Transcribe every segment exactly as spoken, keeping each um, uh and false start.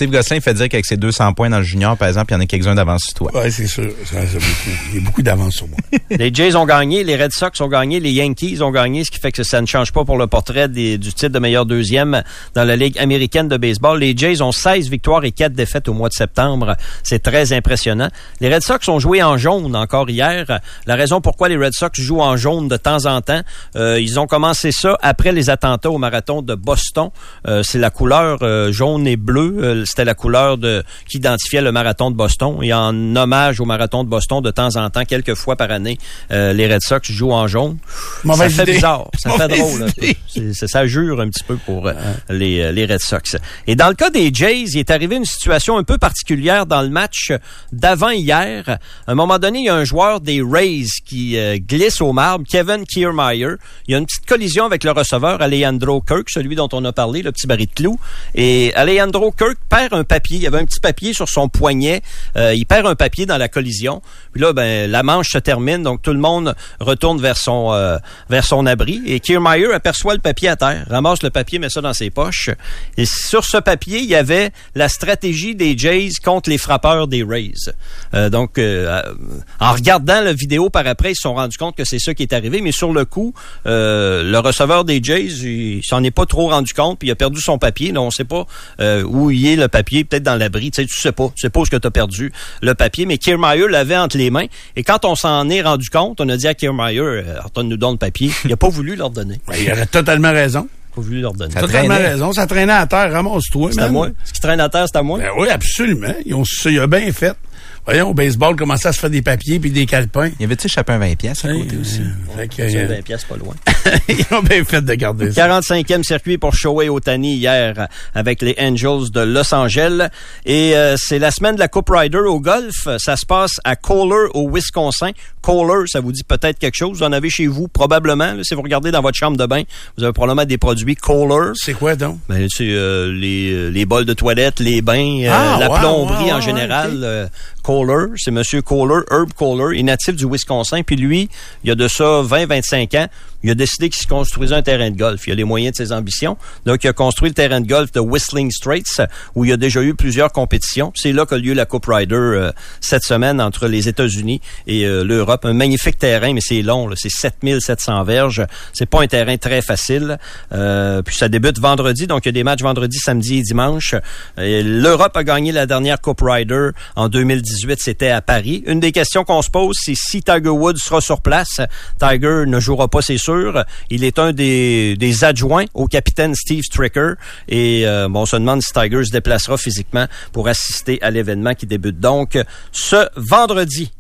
Steve Gosselin fait dire qu'avec ses deux cents points dans le junior, par exemple, il y en a quelques-uns d'avance sur toi. Oui, c'est sûr. Ça, ça beaucoup. Il y a beaucoup d'avance sur moi. Les Jays ont gagné, les Red Sox ont gagné, les Yankees ont gagné, ce qui fait que ça ne change pas pour le portrait des, du titre de meilleur deuxième dans la Ligue américaine de baseball. Les Jays ont seize victoires et quatre défaites au mois de septembre. C'est très impressionnant. Les Red Sox ont joué en jaune encore hier. La raison pourquoi les Red Sox jouent en jaune de temps en temps, euh, ils ont commencé ça après les attentats au marathon de Boston. Euh, c'est la couleur euh, jaune et bleu. Euh, c'était la couleur de qui identifiait le marathon de Boston. Et en hommage au marathon de Boston, de temps en temps, quelques fois par année, euh, les Red Sox jouent en jaune. Mauvaise ça fait idée. bizarre. Ça Mauvaise fait drôle. C'est, c'est, ça jure un petit peu pour euh, ouais. les, les Red Sox. Et dans le cas des Jays, il est arrivé une situation un peu particulière dans le match d'avant hier. À un moment donné, il y a un joueur des Rays qui euh, glisse au marbre, Kevin Kiermaier. Il y a une petite collision avec le receveur Alejandro Kirk, celui dont on a parlé, le petit baril de clous. Et Alejandro Kirk perd un papier. Il y avait un petit papier sur son poignet. Euh, il perd un papier dans la collision. Puis là, ben, la manche se termine, donc tout le monde retourne vers son euh, vers son abri. Et Kiermaier aperçoit le papier à terre, ramasse le papier, met ça dans ses poches. Et sur ce papier, il y avait la stratégie des Jays contre les frappeurs des Rays. Euh, donc, euh, en regardant la vidéo par après, ils se sont rendus compte que c'est ça qui est arrivé. Mais sur le coup, euh, le receveur des Jays, il s'en est pas trop rendu compte, puis il a perdu son papier. Là, on sait pas euh, où il est le papier, peut-être dans l'abri. Tu sais, tu sais pas, tu sais pas où est-ce que tu as perdu le papier. Mais Kiermaier l'avait entre les mains. Et quand on s'en est rendu compte, on a dit à Kiermaier, euh, redonne-nous donc le papier. Il a pas voulu leur donner. Il aurait totalement raison. Pas voulu leur donner. Ça totalement traînait. raison. Ça traînait à terre. Ramasse-toi. C'est à moi. Ce qui traîne à terre, c'est à moi. Ben oui, absolument. Ils ont, il a bien fait. Voyons, au baseball, comment ça se fait des papiers puis des calepins. Il y avait-tu échappé un vingt piastres à côté hey, aussi? Euh, fait que, euh, vingt piastres, pas loin. Ils ont bien fait de garder ça. quarante-cinquième circuit pour Shohei Ohtani hier avec les Angels de Los Angeles. Et euh, c'est la semaine de la Coupe Ryder au golf. Ça se passe à Kohler, au Wisconsin. Kohler, ça vous dit peut-être quelque chose. Vous en avez chez vous, probablement. Là, si vous regardez dans votre chambre de bain, vous avez probablement des produits Kohler. C'est quoi donc? Ben, c'est euh, les, les bols de toilette, les bains, ah, euh, la wow, plomberie wow, en wow, général. okay. Euh, Kohler, c'est Monsieur Kohler, Herb Kohler, il est natif du Wisconsin. Puis lui, il y a de ça vingt à vingt-cinq ans, il a décidé qu'il se construisait un terrain de golf. Il a les moyens de ses ambitions. Donc, il a construit le terrain de golf de Whistling Straits, où il y a déjà eu plusieurs compétitions. C'est là qu'a lieu la Coupe Ryder euh, cette semaine entre les États-Unis et euh, l'Europe. Un magnifique terrain, mais c'est long. Là. C'est sept mille sept cents verges. C'est pas un terrain très facile. Euh, puis ça débute vendredi. Donc, il y a des matchs vendredi, samedi et dimanche. Et L'Europe a gagné la dernière Coupe Ryder en deux mille dix-huit. C'était à Paris. Une des questions qu'on se pose, c'est si Tiger Woods sera sur place. Tiger ne jouera pas, c'est sûr. Il est un des, des adjoints au capitaine Steve Stricker. Et euh, bon, on se demande si Tiger se déplacera physiquement pour assister à l'événement qui débute donc ce vendredi.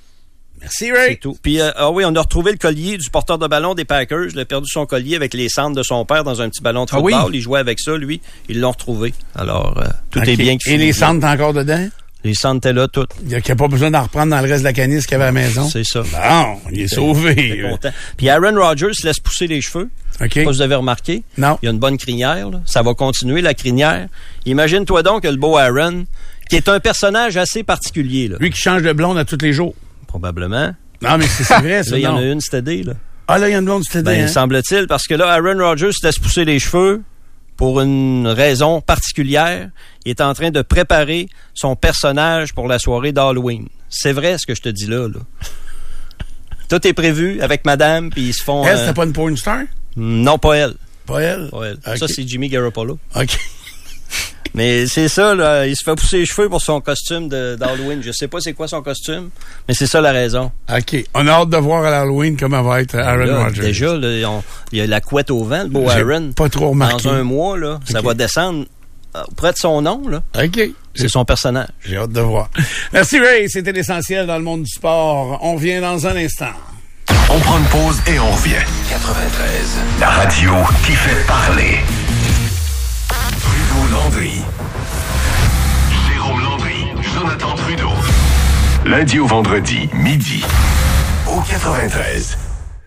Merci, Ray. C'est tout. Puis, euh, ah oui, on a retrouvé le collier du porteur de ballon des Packers. Il a perdu son collier avec les cendres de son père dans un petit ballon de football. Ah oui? Il jouait avec ça, lui. Ils l'ont retrouvé. Alors, euh, tout okay. est bien. Et les cendres, t'es encore dedans? Les cendres étaient là, toutes. Il n'y a pas besoin d'en reprendre dans le reste de la canisse qu'il y avait à la maison. C'est ça. Bon, il est sauvé. Il est content. Puis Aaron Rodgers se laisse pousser les cheveux. OK. Je sais pas si vous avez remarqué. Non. Il y a une bonne crinière, là. Ça va continuer, la crinière. Imagine-toi donc que le beau Aaron, qui est un personnage assez particulier, là. Lui qui change de blonde à tous les jours. Probablement. Non, mais c'est, c'est vrai, ça. Là, il y en a une, c'était D, là. Ah, là, il y en a une blonde, c'était D. Ben, hein? semble-t-il, parce que là, Aaron Rodgers se laisse pousser les cheveux pour une raison particulière. Il est en train de préparer son personnage pour la soirée d'Halloween. C'est vrai, ce que je te dis là, là. Tout est prévu avec madame, puis ils se font... Elle, euh... c'était pas une porn star? Non, pas elle. Pas elle? Pas elle. Okay. Ça, c'est Jimmy Garoppolo. OK. Mais c'est ça, là. Il se fait pousser les cheveux pour son costume de, d'Halloween. Je sais pas c'est quoi son costume, mais c'est ça la raison. OK. On a hâte de voir à l'Halloween comment va être Aaron là, Rodgers. Déjà, là, on, il y a la couette au vent, le beau J'ai Aaron. Pas trop remarqué. Dans un mois, là, okay. Ça va descendre près de son nom, là. OK. C'est son personnage. J'ai hâte de voir. Merci, Ray. C'était l'essentiel dans le monde du sport. On revient dans un instant. On prend une pause et on revient. quatre-vingt-treize. La radio qui fait parler. Trudeau Landry. Jérôme Landry. Jonathan Trudeau. Lundi au vendredi, midi. Au quatre-vingt-treize.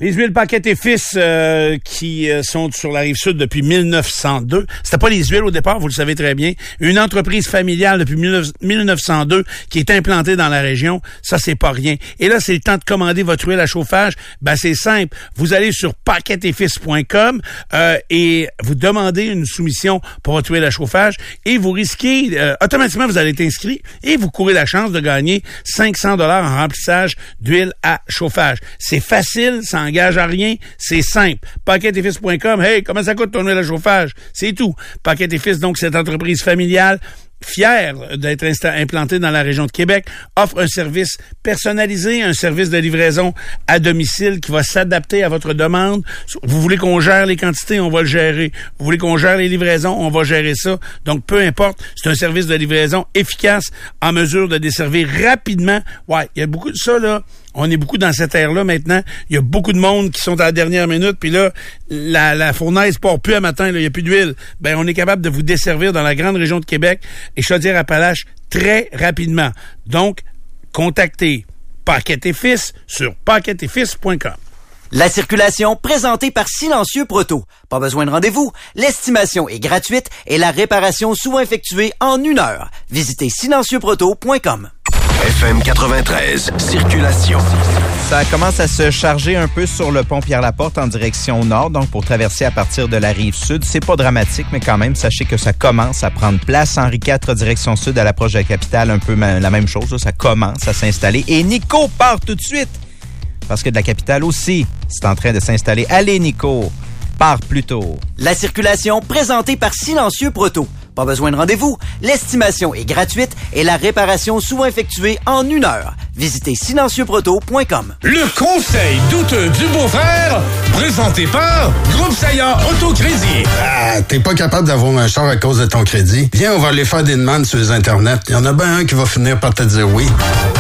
Les huiles Paquette et Fils euh, qui euh, sont sur la Rive-Sud depuis mille neuf cent deux. C'était pas les huiles au départ, vous le savez très bien. Une entreprise familiale depuis mille neuf cent deux qui est implantée dans la région. Ça, c'est pas rien. Et là, c'est le temps de commander votre huile à chauffage. Ben, c'est simple. Vous allez sur paquette et fils point com euh, et vous demandez une soumission pour votre huile à chauffage et vous risquez, euh, automatiquement, vous allez être inscrit et vous courez la chance de gagner cinq cents dollars en remplissage d'huile à chauffage. C'est facile, ça engage à rien, c'est simple. paquette et fils point com, hey, comment ça coûte ton huile à chauffage? C'est tout. Paquette et Fils, donc, cette entreprise familiale, fière d'être insta- implantée dans la région de Québec, offre un service personnalisé, un service de livraison à domicile qui va s'adapter à votre demande. Vous voulez qu'on gère les quantités, on va le gérer. Vous voulez qu'on gère les livraisons, on va gérer ça. Donc, peu importe, c'est un service de livraison efficace, en mesure de desservir rapidement. Ouais, il y a beaucoup de ça, là. On est beaucoup dans cette ère-là maintenant. Il y a beaucoup de monde qui sont à la dernière minute, puis là, la, la fournaise part plus à matin, là, il n'y a plus d'huile. Ben, on est capable de vous desservir dans la grande région de Québec et Chaudière-Appalaches très rapidement. Donc, contactez Paquette et Fils sur paquette et fils point com. La circulation présentée par Silencieux Proto. Pas besoin de rendez-vous. L'estimation est gratuite et la réparation souvent effectuée en une heure. Visitez silencieux proto point com. F M quatre-vingt-treize, circulation. Ça commence à se charger un peu sur le pont Pierre-Laporte en direction nord, donc pour traverser à partir de la Rive-Sud. C'est pas dramatique, mais quand même, sachez que ça commence à prendre place. Henri quatre, direction sud, à l'approche de la capitale, un peu la même chose. Là, ça commence à s'installer. Et Nico part tout de suite, parce que de la capitale aussi, c'est en train de s'installer. Allez, Nico, pars plus tôt. La circulation présentée par Silencieux Proto. Pas besoin de rendez-vous. L'estimation est gratuite et la réparation souvent effectuée en une heure. Visitez silencieux proto point com. Le conseil douteux du beau-frère, présenté par Groupe Saillant Autocrédit. Ah, t'es pas capable d'avoir un char à cause de ton crédit? Viens, on va aller faire des demandes sur les internets. Il y en a bien un qui va finir par te dire oui.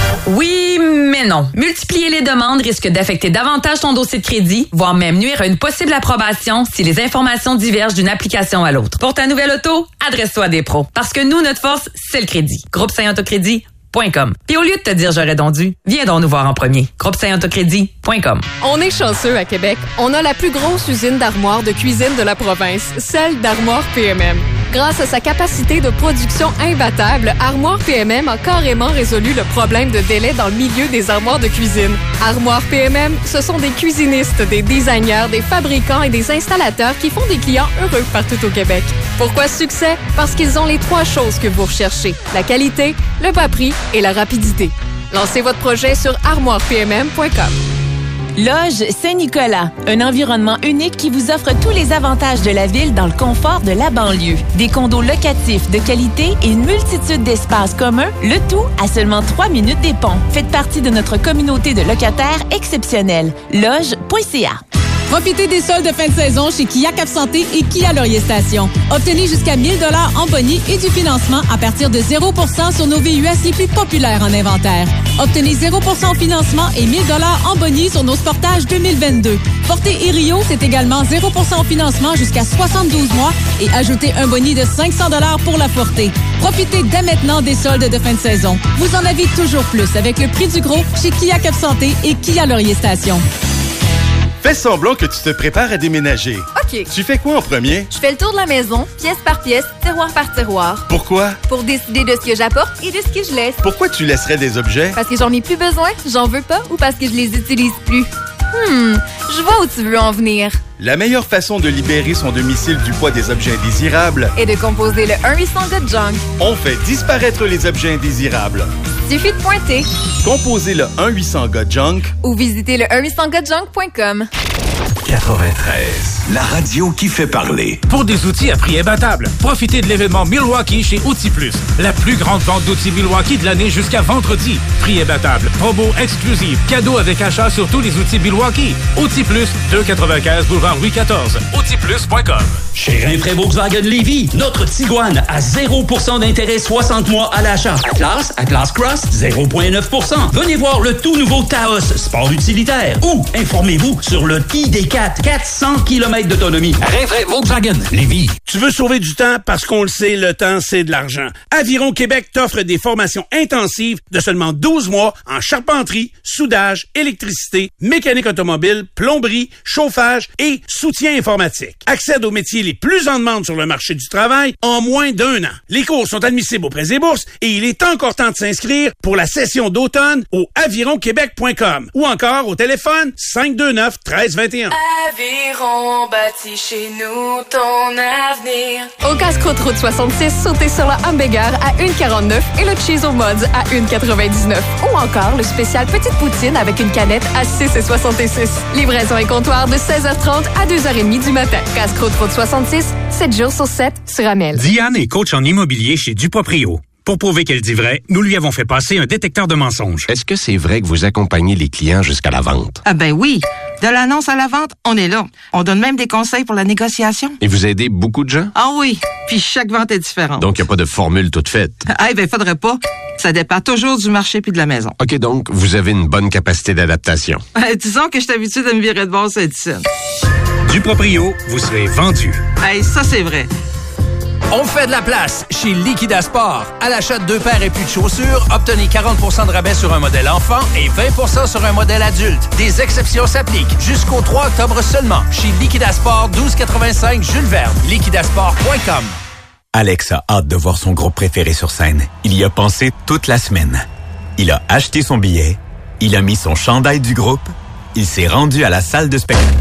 Oui, mais non. Multiplier les demandes risque d'affecter davantage ton dossier de crédit, voire même nuire à une possible approbation si les informations divergent d'une application à l'autre. Pour ta nouvelle auto, adresse-toi à des pros. Parce que nous, notre force, c'est le crédit. Groupe Saillant Autocrédit point com. Puis au lieu de te dire j'aurais donc dû, viens donc nous voir en premier. Groupe Saillant Autocrédit point com. On est chanceux à Québec. On a la plus grosse usine d'armoires de cuisine de la province, celle d'Armoire P M M. Grâce à sa capacité de production imbattable, Armoire P M M a carrément résolu le problème de délai dans le milieu des armoires de cuisine. Armoire P M M, ce sont des cuisinistes, des designers, des fabricants et des installateurs qui font des clients heureux partout au Québec. Pourquoi succès? Parce qu'ils ont les trois choses que vous recherchez. La qualité, le bas prix et la rapidité. Lancez votre projet sur armoire p m m point com. Loge Saint-Nicolas, un environnement unique qui vous offre tous les avantages de la ville dans le confort de la banlieue. Des condos locatifs de qualité et une multitude d'espaces communs, le tout à seulement trois minutes des ponts. Faites partie de notre communauté de locataires exceptionnels. loge point c a. Profitez des soldes de fin de saison chez Kia Cap Santé et Kia Laurier Station. Obtenez jusqu'à mille dollars en boni et du financement à partir de zéro pour cent sur nos V U S les plus populaires en inventaire. Obtenez zéro pour cent en financement et mille dollars en boni sur nos Sportage deux mille vingt-deux. Portée et Rio, c'est également zéro pour cent en financement jusqu'à soixante-douze mois et ajoutez un boni de cinq cents dollars pour la Forté. Profitez dès maintenant des soldes de fin de saison. Vous en avez toujours plus avec le prix du gros chez Kia Cap Santé et Kia Laurier Station. Fais semblant que tu te prépares à déménager. OK. Tu fais quoi en premier? Je fais le tour de la maison, pièce par pièce, tiroir par tiroir. Pourquoi? Pour décider de ce que j'apporte et de ce que je laisse. Pourquoi tu laisserais des objets? Parce que j'en ai plus besoin, j'en veux pas ou parce que je les utilise plus. Hmm, je vois où tu veux en venir. La meilleure façon de libérer son domicile du poids des objets indésirables est de composer le un huit cents Got Junk. On fait disparaître les objets indésirables. Suffit de pointer. Composez le un huit cents Got Junk ou visitez le un huit cents got junk point com. quatre-vingt-treize, la radio qui fait parler. Pour des outils à prix imbattable, profitez de l'événement Milwaukee chez Outils Plus. La plus grande vente d'outils Milwaukee de l'année jusqu'à vendredi. Prix imbattable, promo exclusive, cadeau avec achat sur tous les outils Milwaukee. Outils Plus, deux cent quatre-vingt-quinze boulevard Louis quatorze. outils plus point com. Chez Rinfraie Volkswagen Lévy, notre Tiguan à zéro pour cent d'intérêt soixante mois à l'achat. Atlas, Atlas Cross, zéro virgule neuf pour cent. Venez voir le tout nouveau Taos, sport utilitaire. Ou informez-vous sur le I D quatre, quatre cents kilomètres d'autonomie. Rainfray Volkswagen Lévis. Tu veux sauver du temps parce qu'on le sait, le temps, c'est de l'argent. Aviron Québec t'offre des formations intensives de seulement douze mois en charpenterie, soudage, électricité, mécanique automobile, plomberie, chauffage et soutien informatique. Accède aux métiers les plus en demande sur le marché du travail en moins d'un an. Les cours sont admissibles auprès des bourses et il est encore temps de s'inscrire pour la session d'automne au aviron québec point com ou encore au téléphone cinq deux neuf, un trois deux un. Aviron bâti chez nous ton avenir. Au Casse-Croûte Route soixante-six, sautez sur le hamburger à un quarante-neuf et le Cheese au Mods à un quatre-vingt-dix-neuf. Ou encore le spécial Petite Poutine avec une canette à six soixante-six. Livraison et comptoir de seize heures trente à deux heures trente du matin. Casse-Croûte Route soixante-six, sept jours sur sept sur Amel. Diane est coach en immobilier chez Duproprio. Pour prouver qu'elle dit vrai, nous lui avons fait passer un détecteur de mensonges. Est-ce que c'est vrai que vous accompagnez les clients jusqu'à la vente? Ah ben oui. De l'annonce à la vente, on est là. On donne même des conseils pour la négociation. Et vous aidez beaucoup de gens? Ah oui. Puis chaque vente est différente. Donc, il n'y a pas de formule toute faite? Ah ben, faudrait pas. Ça dépend toujours du marché puis de la maison. OK, donc, vous avez une bonne capacité d'adaptation. Euh, disons que je suis habituée de me virer de bord sur Edison. Duproprio, vous serez vendu. Hey, ça c'est vrai. On fait de la place chez Liquidasport. À l'achat de deux paires et plus de chaussures, obtenez quarante pour cent de rabais sur un modèle enfant et vingt pour cent sur un modèle adulte. Des exceptions s'appliquent jusqu'au trois octobre seulement chez Liquidasport, douze quatre-vingt-cinq Jules Verne. liquidasport point com. Alex a hâte de voir son groupe préféré sur scène. Il y a pensé toute la semaine. Il a acheté son billet, il a mis son chandail du groupe, il s'est rendu à la salle de spectacle.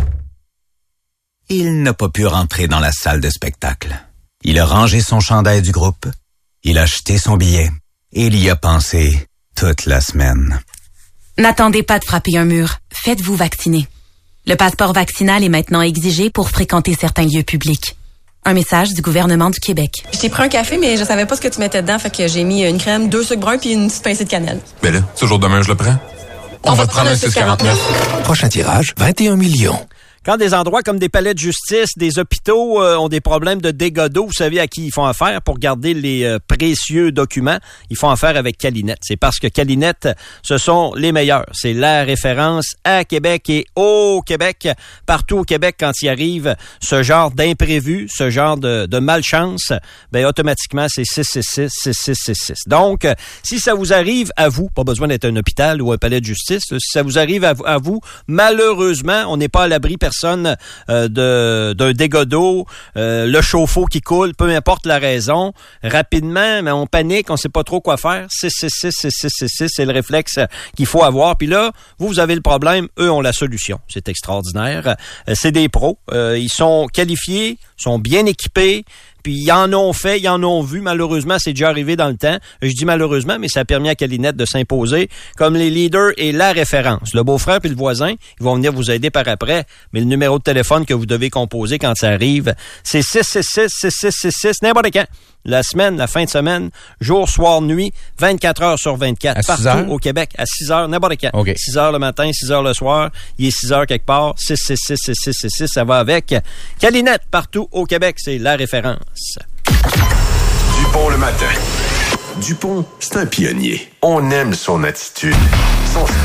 Il n'a pas pu rentrer dans la salle de spectacle. Il a rangé son chandail du groupe, il a acheté son billet et il y a pensé toute la semaine. N'attendez pas de frapper un mur. Faites-vous vacciner. Le passeport vaccinal est maintenant exigé pour fréquenter certains lieux publics. Un message du gouvernement du Québec. Je t'ai pris un café, mais je savais pas ce que tu mettais dedans, fait que j'ai mis une crème, deux sucres bruns puis une petite pincée de cannelle. Ben là, toujours demain, je le prends. On, On va te prendre un six quarante-neuf. Prochain tirage, vingt et un millions. Quand des endroits comme des palais de justice, des hôpitaux euh, ont des problèmes de dégâts d'eau, vous savez à qui ils font affaire pour garder les euh, précieux documents? Ils font affaire avec Calinette. C'est parce que Calinette, ce sont les meilleurs. C'est la référence à Québec et au Québec. Partout au Québec, quand il arrive ce genre d'imprévu, ce genre de, de malchance, ben automatiquement, c'est six six six, six six six six. Donc, euh, si ça vous arrive à vous, pas besoin d'être un hôpital ou un palais de justice, là, si ça vous arrive à, à vous, malheureusement, on n'est pas à l'abri personne euh, de d'un dégât d'eau, euh, le chauffe-eau qui coule, peu importe la raison. Rapidement, mais on panique, on sait pas trop quoi faire. six six six, six six six six, c'est le réflexe qu'il faut avoir. Puis là, vous, vous avez le problème, eux ont la solution. C'est extraordinaire. Euh, c'est des pros. Euh, ils sont qualifiés, sont bien équipés. Puis ils en ont fait, ils en ont vu. Malheureusement, c'est déjà arrivé dans le temps. Je dis malheureusement, mais ça a permis à Calinette de s'imposer comme les leaders et la référence. Le beau-frère puis le voisin, ils vont venir vous aider par après. Mais le numéro de téléphone que vous devez composer quand ça arrive, c'est six six six, six six six six, n'importe quand. La semaine, la fin de semaine, jour, soir, nuit, vingt-quatre heures sur vingt-quatre. À partout au Québec, à six heures, n'importe quand. Okay. six heures le matin, six heures le soir. Il est six heures quelque part. six six six, six six six six, ça va avec. Calinette, partout au Québec, c'est la référence. Dupont le matin. Dupont, c'est un pionnier. On aime son attitude, son style.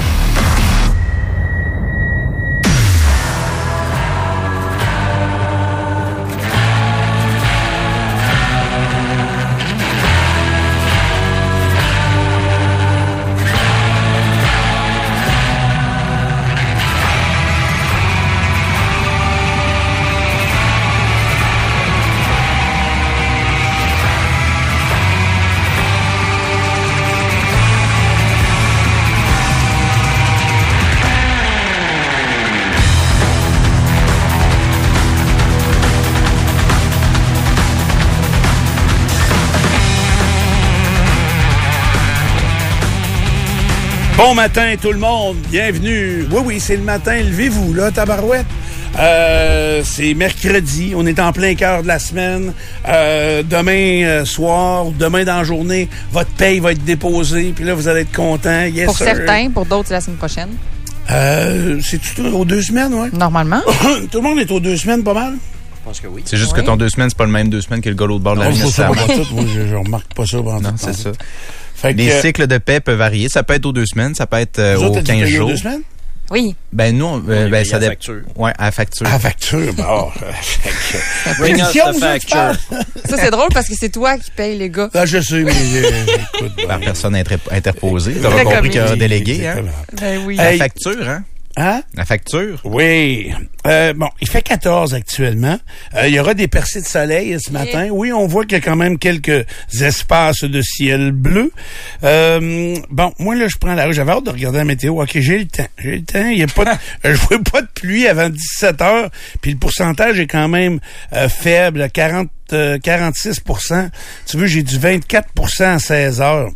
Bon matin tout le monde, bienvenue. Oui, oui, c'est le matin, levez-vous là, tabarouette. Euh, c'est mercredi, on est en plein cœur de la semaine. Euh, demain euh, soir, demain dans la journée, votre paye va être déposée, puis là vous allez être content. Yes, pour sir. certains, pour d'autres, c'est la semaine prochaine. Euh, c'est-tu aux deux semaines, ouais? Normalement. Tout le monde est aux deux semaines, pas mal? Je pense que oui. C'est juste oui. que ton deux semaines, c'est pas le même deux semaines que le gars l'autre bord de la ligne. Non, je, je, je remarque pas ça. Non, c'est ça. Fait les que, cycles de paix peuvent varier. Ça peut être aux deux semaines, ça peut être euh, aux quinze jours. Aux deux semaines? Oui. Ben nous, euh, ben ça à dépend. facture. Ouais, à facture. À facture, bon. Bring us the facture. Ça, c'est drôle parce que c'est toi qui payes les gars. Ah, je sais, mais euh, écoute. Par personne inter- interposée. T'as Très compris comique. qu'il y a un délégué, hein? Ben oui. La Hey. facture, hein? Hein? La facture. Oui. Euh, bon, il fait quatorze actuellement. Euh, il y aura des percées de soleil ce matin. Oui, on voit qu'il y a quand même quelques espaces de ciel bleu. Euh, bon, moi, là, je prends la rue. J'avais hâte de regarder la météo. OK, j'ai le temps. J'ai le temps. Il y a pas de, je vois pas de pluie avant dix-sept heures. Puis le pourcentage est quand même euh, faible, quarante, euh, quarante-six pour cent. Tu veux, j'ai du vingt-quatre pour cent à seize heures.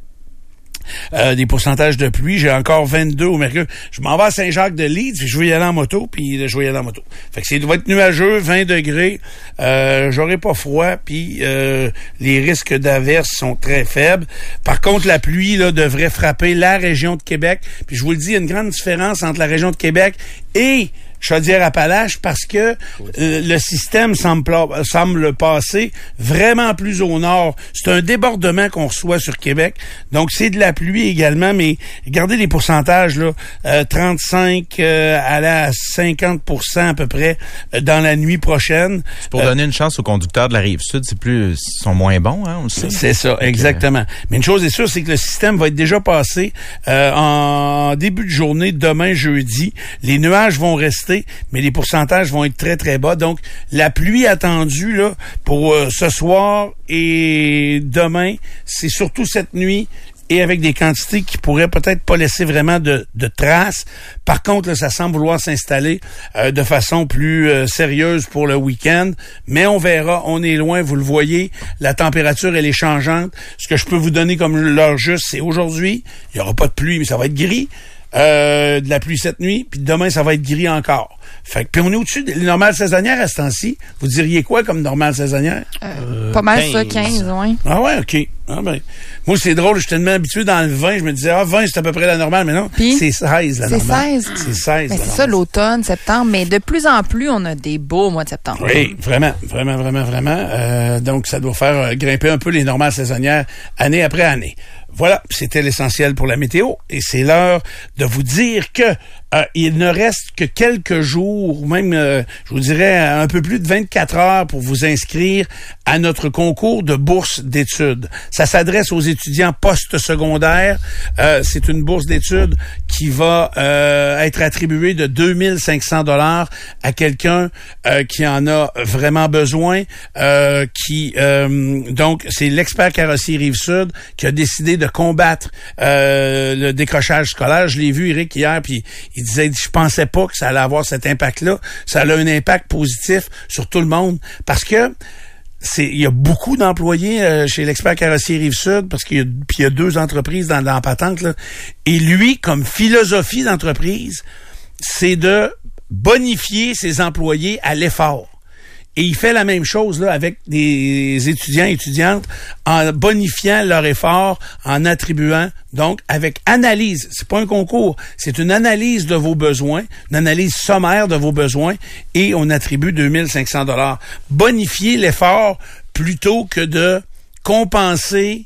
Euh, des pourcentages de pluie. J'ai encore vingt-deux au mercure. Je m'en vais à Saint-Jacques-de-Leeds, puis je vais y aller en moto, puis je vais y aller en moto. Fait que c'est va être nuageux, vingt degrés. Euh, j'aurai pas froid, puis euh, les risques d'averses sont très faibles. Par contre, la pluie là devrait frapper la région de Québec. Puis je vous le dis, il y a une grande différence entre la région de Québec et Chaudière-Appalaches parce que euh, le système semble, pla- semble passer vraiment plus au nord. C'est un débordement qu'on reçoit sur Québec. Donc, c'est de la pluie également, mais regardez les pourcentages, là, euh, trente-cinq euh, à la cinquante pour cent à peu près euh, dans la nuit prochaine. C'est pour Euh, donner une chance aux conducteurs de la Rive-Sud. C'est plus, ils sont moins bons, hein, on le sait. C'est ça, exactement. Mais une chose est sûre, c'est que le système va être déjà passé euh, en début de journée, demain, jeudi. Les nuages vont rester, mais les pourcentages vont être très, très bas. Donc, la pluie attendue là pour euh, ce soir et demain, c'est surtout cette nuit et avec des quantités qui pourraient peut-être pas laisser vraiment de, de traces. Par contre, là, ça semble vouloir s'installer euh, de façon plus euh, sérieuse pour le week-end. Mais on verra, on est loin, vous le voyez. La température, elle est changeante. Ce que je peux vous donner comme l'heure juste, c'est aujourd'hui. Il n'y aura pas de pluie, mais ça va être gris. Euh, de la pluie cette nuit, puis demain, ça va être gris encore. Fait que, puis on est au-dessus des normales saisonnières à ce temps-ci. Vous diriez quoi comme normale saisonnière? Euh, pas mal ça, quinze, oui. Ah ouais, OK. Ah ben, moi, c'est drôle, je suis tellement habitué dans le vingt, je me disais, ah, vingt, c'est à peu près la normale, mais non, Puis, c'est seize, la c'est normale. seize. C'est seize, Mais la c'est ça, normale. l'automne, septembre, mais de plus en plus, on a des beaux mois de septembre. Oui, vraiment, vraiment, vraiment, vraiment. Euh, donc, ça doit faire euh, grimper un peu les normales saisonnières année après année. Voilà, c'était l'essentiel pour la météo. Et c'est l'heure de vous dire que euh, il ne reste que quelques jours, ou même, euh, je vous dirais, un peu plus de vingt-quatre heures pour vous inscrire à notre concours de bourse d'études. Ça s'adresse aux étudiants post-secondaires. Euh, c'est une bourse d'études qui va euh, être attribuée de deux mille cinq cents dollars à quelqu'un euh, qui en a vraiment besoin. Euh, qui euh, donc, c'est l'expert carrossier Rive-Sud qui a décidé de combattre euh, le décrochage scolaire. Je l'ai vu, Eric, hier, puis il disait, je pensais pas que ça allait avoir cet impact-là. Ça a un impact positif sur tout le monde parce que c'est il y a beaucoup d'employés euh, chez l'expert carrossier Rive-Sud parce qu'il y a, puis il y a deux entreprises dans, dans la patente, là. Et lui, comme philosophie d'entreprise, c'est de bonifier ses employés à l'effort. Et il fait la même chose là avec des étudiants et étudiantes en bonifiant leur effort, en attribuant, donc avec analyse. C'est pas un concours, c'est une analyse de vos besoins, une analyse sommaire de vos besoins, et on attribue deux mille cinq cents dollars. Bonifier l'effort plutôt que de compenser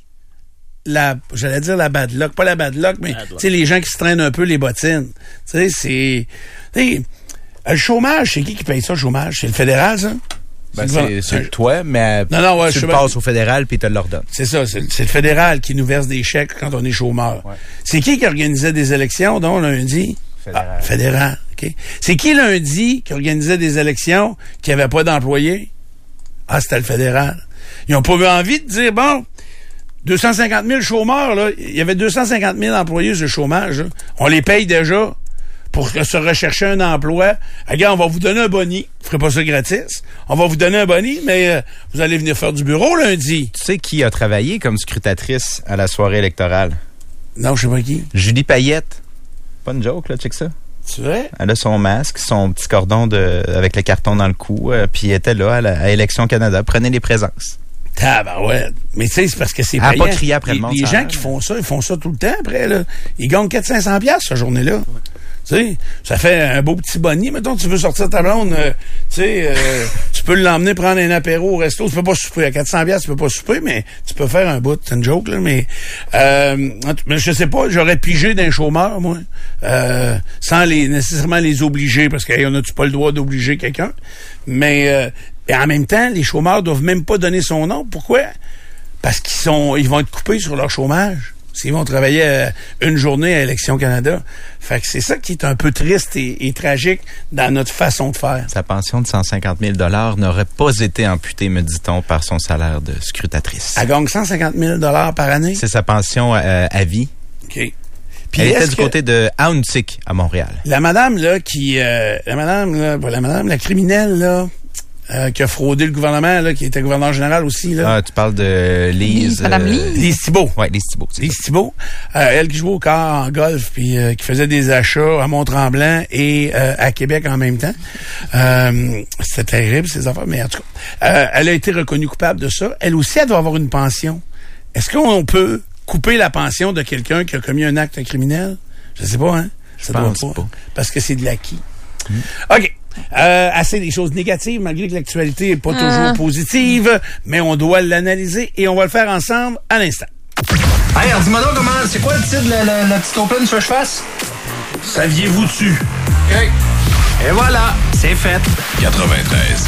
la, j'allais dire la bad luck, pas la bad luck, mais tu sais les gens qui se traînent un peu les bottines. Tu sais, c'est, tu sais, le chômage, c'est qui qui paye ça, le chômage? C'est le fédéral, ça? Ben, c'est, c'est toi, mais non, non, ouais, tu je le sais passes au fédéral puis tu te l'ordonnes. C'est ça, c'est, c'est le fédéral qui nous verse des chèques quand on est chômeur. Ouais. C'est qui qui organisait des élections, donc, lundi? Fédéral. Ah, fédéral, OK. C'est qui lundi qui organisait des élections qui n'avait pas d'employés? Ah, c'était le fédéral. Ils n'ont pas eu envie de dire, bon, deux cent cinquante mille chômeurs, là, il y avait deux cent cinquante mille employés sur le chômage, là. On les paye déjà pour se rechercher un emploi. Regarde, on va vous donner un boni. Vous ferez pas ça gratis. On va vous donner un boni, mais euh, vous allez venir faire du bureau lundi. Tu sais qui a travaillé comme scrutatrice à la soirée électorale? Non, je sais pas qui. Julie Payette. Pas une joke, là, check ça. Tu vrai? Elle a son masque, son petit cordon de avec le carton dans le cou, euh, puis elle était là à, la, à Élections Canada. Prenez les présences. Tabarouette. Mais tu sais, c'est parce que c'est payant. Elle n'a pas crié après les, le monde. Les gens salaire. qui font ça, ils font ça tout le temps après, là. Ils gagnent quatre cents à cinq cents piastres cette journée-là. Ouais. Tu sais, ça fait un beau petit boni. Mettons, tu veux sortir ta blonde, euh, tu sais, euh, tu tu peux l'emmener prendre un apéro au resto. Tu peux pas souper. À quatre cents dollars, tu peux pas souper, mais tu peux faire un bout. C'est une joke, là, mais, euh, mais je sais pas, j'aurais pigé d'un chômeur, moi, euh, sans les, nécessairement les obliger, parce qu'on hey, n'a-tu pas le droit d'obliger quelqu'un? Mais, euh, et en même temps, les chômeurs doivent même pas donner son nom. Pourquoi? Parce qu'ils sont, ils vont être coupés sur leur chômage. S'ils vont travailler euh, une journée à Élections Canada. Fait que c'est ça qui est un peu triste et, et tragique dans notre façon de faire. Sa pension de cent cinquante mille dollars n'aurait pas été amputée, me dit-on, par son salaire de scrutatrice. Elle gagne cent cinquante mille dollars par année? C'est sa pension euh, à vie. OK. Puis elle était du côté de Ahuntsic à Montréal. La madame, là, qui... Euh, la madame, là, pas la madame, la criminelle, là... Euh, qui a fraudé le gouvernement, là, qui était gouverneur général aussi. Là. Ah, tu parles de Lise... Euh, Madame Lise? Lise Thibault. Oui, Lise Thibault. Lise Thibault. Euh, elle qui jouait au quart en golf, puis euh, qui faisait des achats à Mont-Tremblant et euh, à Québec en même temps. Euh, c'était terrible, ces affaires, mais en tout cas, euh, elle a été reconnue coupable de ça. Elle aussi, elle doit avoir une pension. Est-ce qu'on peut couper la pension de quelqu'un qui a commis un acte criminel? Je sais pas, hein? Je ça pense doit pas. pas. Parce que c'est de l'acquis. Mmh. OK. Euh, assez des choses négatives, malgré que l'actualité n'est pas ah. toujours positive, mais on doit l'analyser et on va le faire ensemble à l'instant. Hey, alors, dis-moi donc comment, c'est quoi le titre de la, la, la petite open que je fasse? Saviez-vous-tu? OK. Et voilà, c'est fait. quatre-vingt-treize.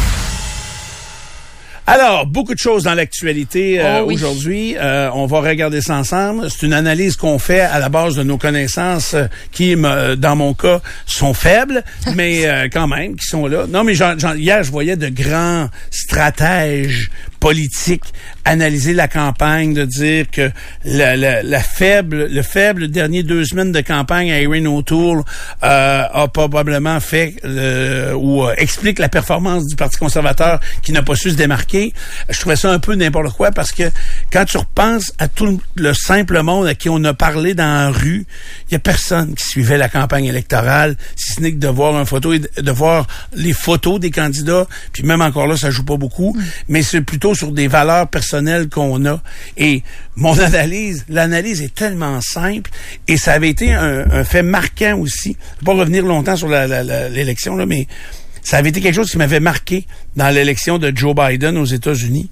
Alors, beaucoup de choses dans l'actualité euh, oh, oui. aujourd'hui. Euh, on va regarder ça ensemble. C'est une analyse qu'on fait à la base de nos connaissances euh, qui, me, dans mon cas, sont faibles, mais euh, quand même, qui sont là. Non, mais genre, genre, hier, je voyais de grands stratèges politiques analyser la campagne, de dire que la, la, la faible, le faible dernier deux semaines de campagne à Erin O'Toole euh, a probablement fait euh, ou euh, explique la performance du Parti conservateur qui n'a pas su se démarquer. Je trouvais ça un peu n'importe quoi parce que quand tu repenses à tout le simple monde à qui on a parlé dans la rue, il y a personne qui suivait la campagne électorale, si ce n'est que de voir une photo et de voir les photos des candidats, puis même encore là, ça joue pas beaucoup, mmh. mais c'est plutôt sur des valeurs personnelles qu'on a. Et mon analyse, l'analyse est tellement simple et ça avait été un, un fait marquant aussi. Je ne vais pas revenir longtemps sur la, la, la, l'élection, là, mais ça avait été quelque chose qui m'avait marqué dans l'élection de Joe Biden aux États-Unis.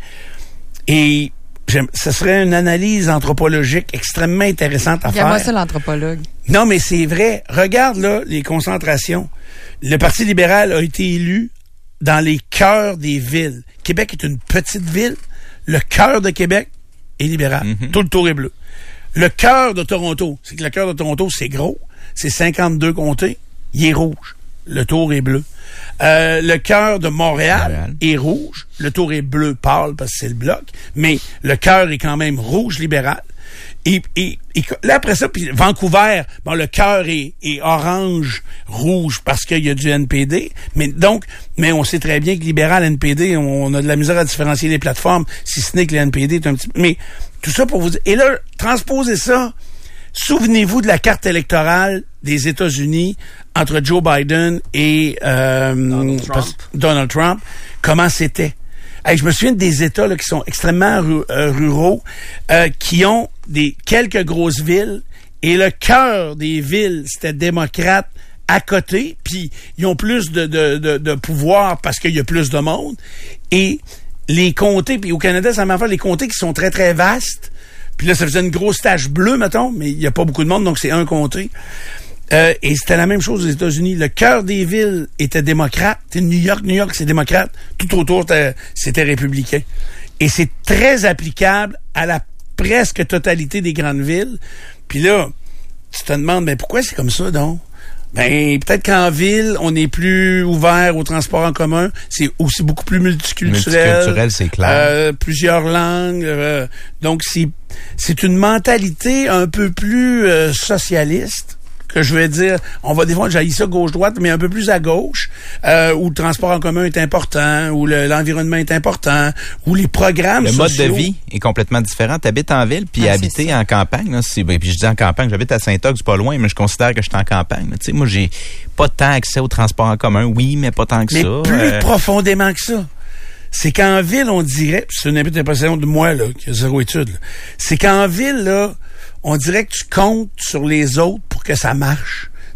Et ce serait une analyse anthropologique extrêmement intéressante à faire. Regarde-moi ça, l'anthropologue. Non, mais c'est vrai. Regarde là les concentrations. Le Parti libéral a été élu dans les cœurs des villes. Québec est une petite ville. Le cœur de Québec est libéral. Mm-hmm. Tout le tour est bleu. Le cœur de Toronto, c'est que le cœur de Toronto, c'est gros. C'est cinquante-deux comtés. Il est rouge. Le tour est bleu. Euh, le cœur de Montréal, Montréal est rouge. Le tour est bleu pâle parce que c'est le bloc. Mais le cœur est quand même rouge libéral. Et, et, et là, après ça, puis Vancouver, bon, le cœur est, est orange, rouge parce qu'il y a du N P D. Mais donc, mais on sait très bien que libéral, N P D, on a de la misère à différencier les plateformes, si ce n'est que le N P D est un petit peu... Mais tout ça pour vous dire... Et là, transposez ça. Souvenez-vous de la carte électorale des États-Unis entre Joe Biden et euh, Donald Trump. Donald Trump. Comment c'était? Hey, je me souviens des États là, qui sont extrêmement ru- euh, ruraux, euh, qui ont des quelques grosses villes, et le cœur des villes, c'était démocrate à côté, puis ils ont plus de, de, de, de pouvoir parce qu'il y a plus de monde. Et les comtés, puis au Canada, ça m'a fait les comtés qui sont très, très vastes. Puis là, ça faisait une grosse tache bleue, mettons, mais il n'y a pas beaucoup de monde, donc c'est un comté. Euh, et c'était la même chose aux États-Unis. Le cœur des villes était démocrate. New York, New York, c'est démocrate. Tout autour, c'était républicain. Et c'est très applicable à la presque totalité des grandes villes. Puis là, tu te demandes, ben pourquoi c'est comme ça, donc? Ben, peut-être qu'en ville, on est plus ouvert au transport en commun. C'est aussi beaucoup plus multiculturel. Multiculturel, c'est clair. Euh, plusieurs langues. Euh, donc, c'est, c'est une mentalité un peu plus euh, socialiste. Que je vais dire, on va des fois jaillir ça gauche-droite, mais un peu plus à gauche, euh, où le transport en commun est important, où le, l'environnement est important, où les programmes le sociaux... mode de vie est complètement différent. Tu habites en ville, puis ah, habiter en campagne, là, c'est, ben, puis je dis en campagne, j'habite à Saint-Ogue, c'est pas loin, mais je considère que je suis en campagne. Tu sais, moi, j'ai pas tant accès au transport en commun, oui, mais pas tant que mais ça. Mais plus euh... profondément que ça. C'est qu'en ville, on dirait, c'est une interprétation de moi, là, qui a zéro étude, là. C'est qu'en ville, là, on dirait que tu comptes sur les autres pour que ça marche. Tu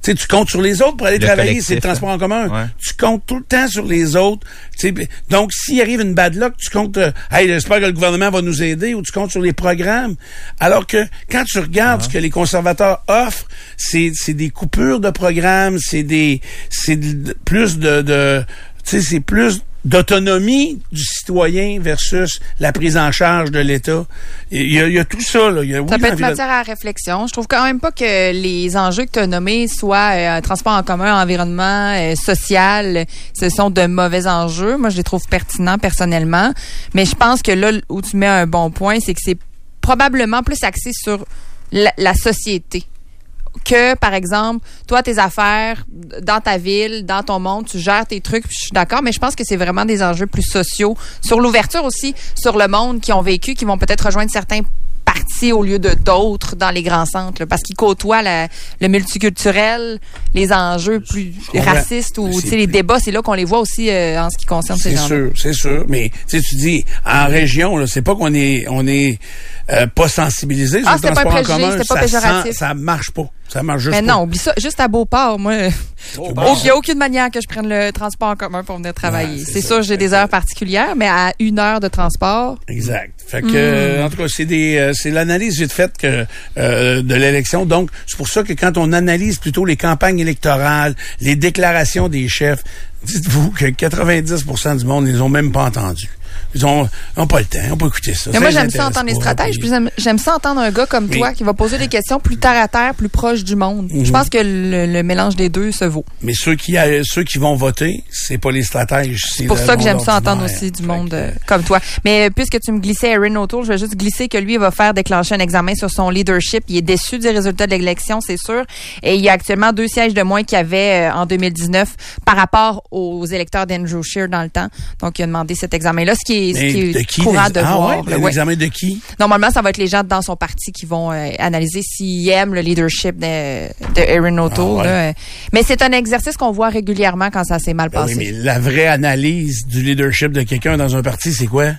Tu sais, tu comptes sur les autres pour aller le travailler, c'est le collectif, transport en commun. Ouais. Tu comptes tout le temps sur les autres. Tu sais, donc, s'il arrive une bad luck, tu comptes, euh, hey, j'espère que le gouvernement va nous aider, ou tu comptes sur les programmes. Alors que, quand tu regardes ah. ce que les conservateurs offrent, c'est, c'est des coupures de programmes, c'est des, c'est de, plus de, de tu sais, c'est plus d'autonomie du citoyen versus la prise en charge de l'État. Il y a, il y a tout ça, là. Il y a, ça oui, peut être matière à réflexion. Je trouve quand même pas que les enjeux que tu as nommés, soit euh, transport en commun, environnement, euh, social, ce sont de mauvais enjeux. Moi, je les trouve pertinents personnellement. Mais je pense que là où tu mets un bon point, c'est que c'est probablement plus axé sur la, la société. Que, par exemple, toi, tes affaires, dans ta ville, dans ton monde, tu gères tes trucs, puis je suis d'accord, mais je pense que c'est vraiment des enjeux plus sociaux, sur l'ouverture aussi, sur le monde, qui ont vécu, qui vont peut-être rejoindre certains partis au lieu de d'autres dans les grands centres, là, parce qu'ils côtoient la, le multiculturel, les enjeux plus racistes, ou tu sais, les débats, c'est là qu'on les voit aussi euh, en ce qui concerne ces gens-là. C'est sûr, c'est sûr, mais tu sais, tu dis, en région, là, c'est pas qu'on est, on est euh, pas sensibilisé sur ah, le transport pas un préjugé, en commun, c'était pas ça péjoratif. Sent, ça marche pas. Ça marche juste mais pas. non, oublie ça. Juste à Beauport, moi, oh, il n'y a aucune manière que je prenne le transport en commun pour venir travailler. Ouais, c'est, c'est sûr, j'ai des heures particulières, mais à une heure de transport. Exact. Fait que, mm. euh, en tout cas, c'est des, euh, c'est l'analyse que j'ai faite que, euh, de l'élection. Donc, c'est pour ça que quand on analyse plutôt les campagnes électorales, les déclarations des chefs, dites-vous que quatre-vingt-dix pour cent du monde ne les ont même pas entendus. Ils ont, ont pas le temps, ils ont pas écouté ça. Mais ça moi, j'aime ça entendre les stratèges, puis j'aime, j'aime ça entendre un gars comme mais, toi qui va poser des questions plus terre à terre, plus proche du monde. Mm-hmm. Je pense que le, le mélange des deux se vaut. Mais ceux qui, euh, ceux qui vont voter, c'est pas les stratèges. C'est, c'est pour ça que j'aime ça entendre ordinaire. aussi du monde euh, comme toi. Mais euh, puisque tu me glissais Erin O'Toole, je vais juste glisser que lui, il va faire déclencher un examen sur son leadership. Il est déçu du résultat de l'élection, c'est sûr. Et il y a actuellement deux sièges de moins qu'il y avait euh, en deux mille dix-neuf par rapport aux électeurs d'Andrew Scheer dans le temps. Donc, il a demandé cet examen-là, ce qui est, ce qui est qui, courant les... de ah, voir. Ouais, l'examen ouais. de qui? Normalement, ça va être les gens dans son parti qui vont euh, analyser s'ils aiment le leadership de, de Erin O'Toole. Ah, ouais. Mais c'est un exercice qu'on voit régulièrement quand ça s'est mal ben passé. Oui, mais la vraie analyse du leadership de quelqu'un dans un parti, c'est quoi?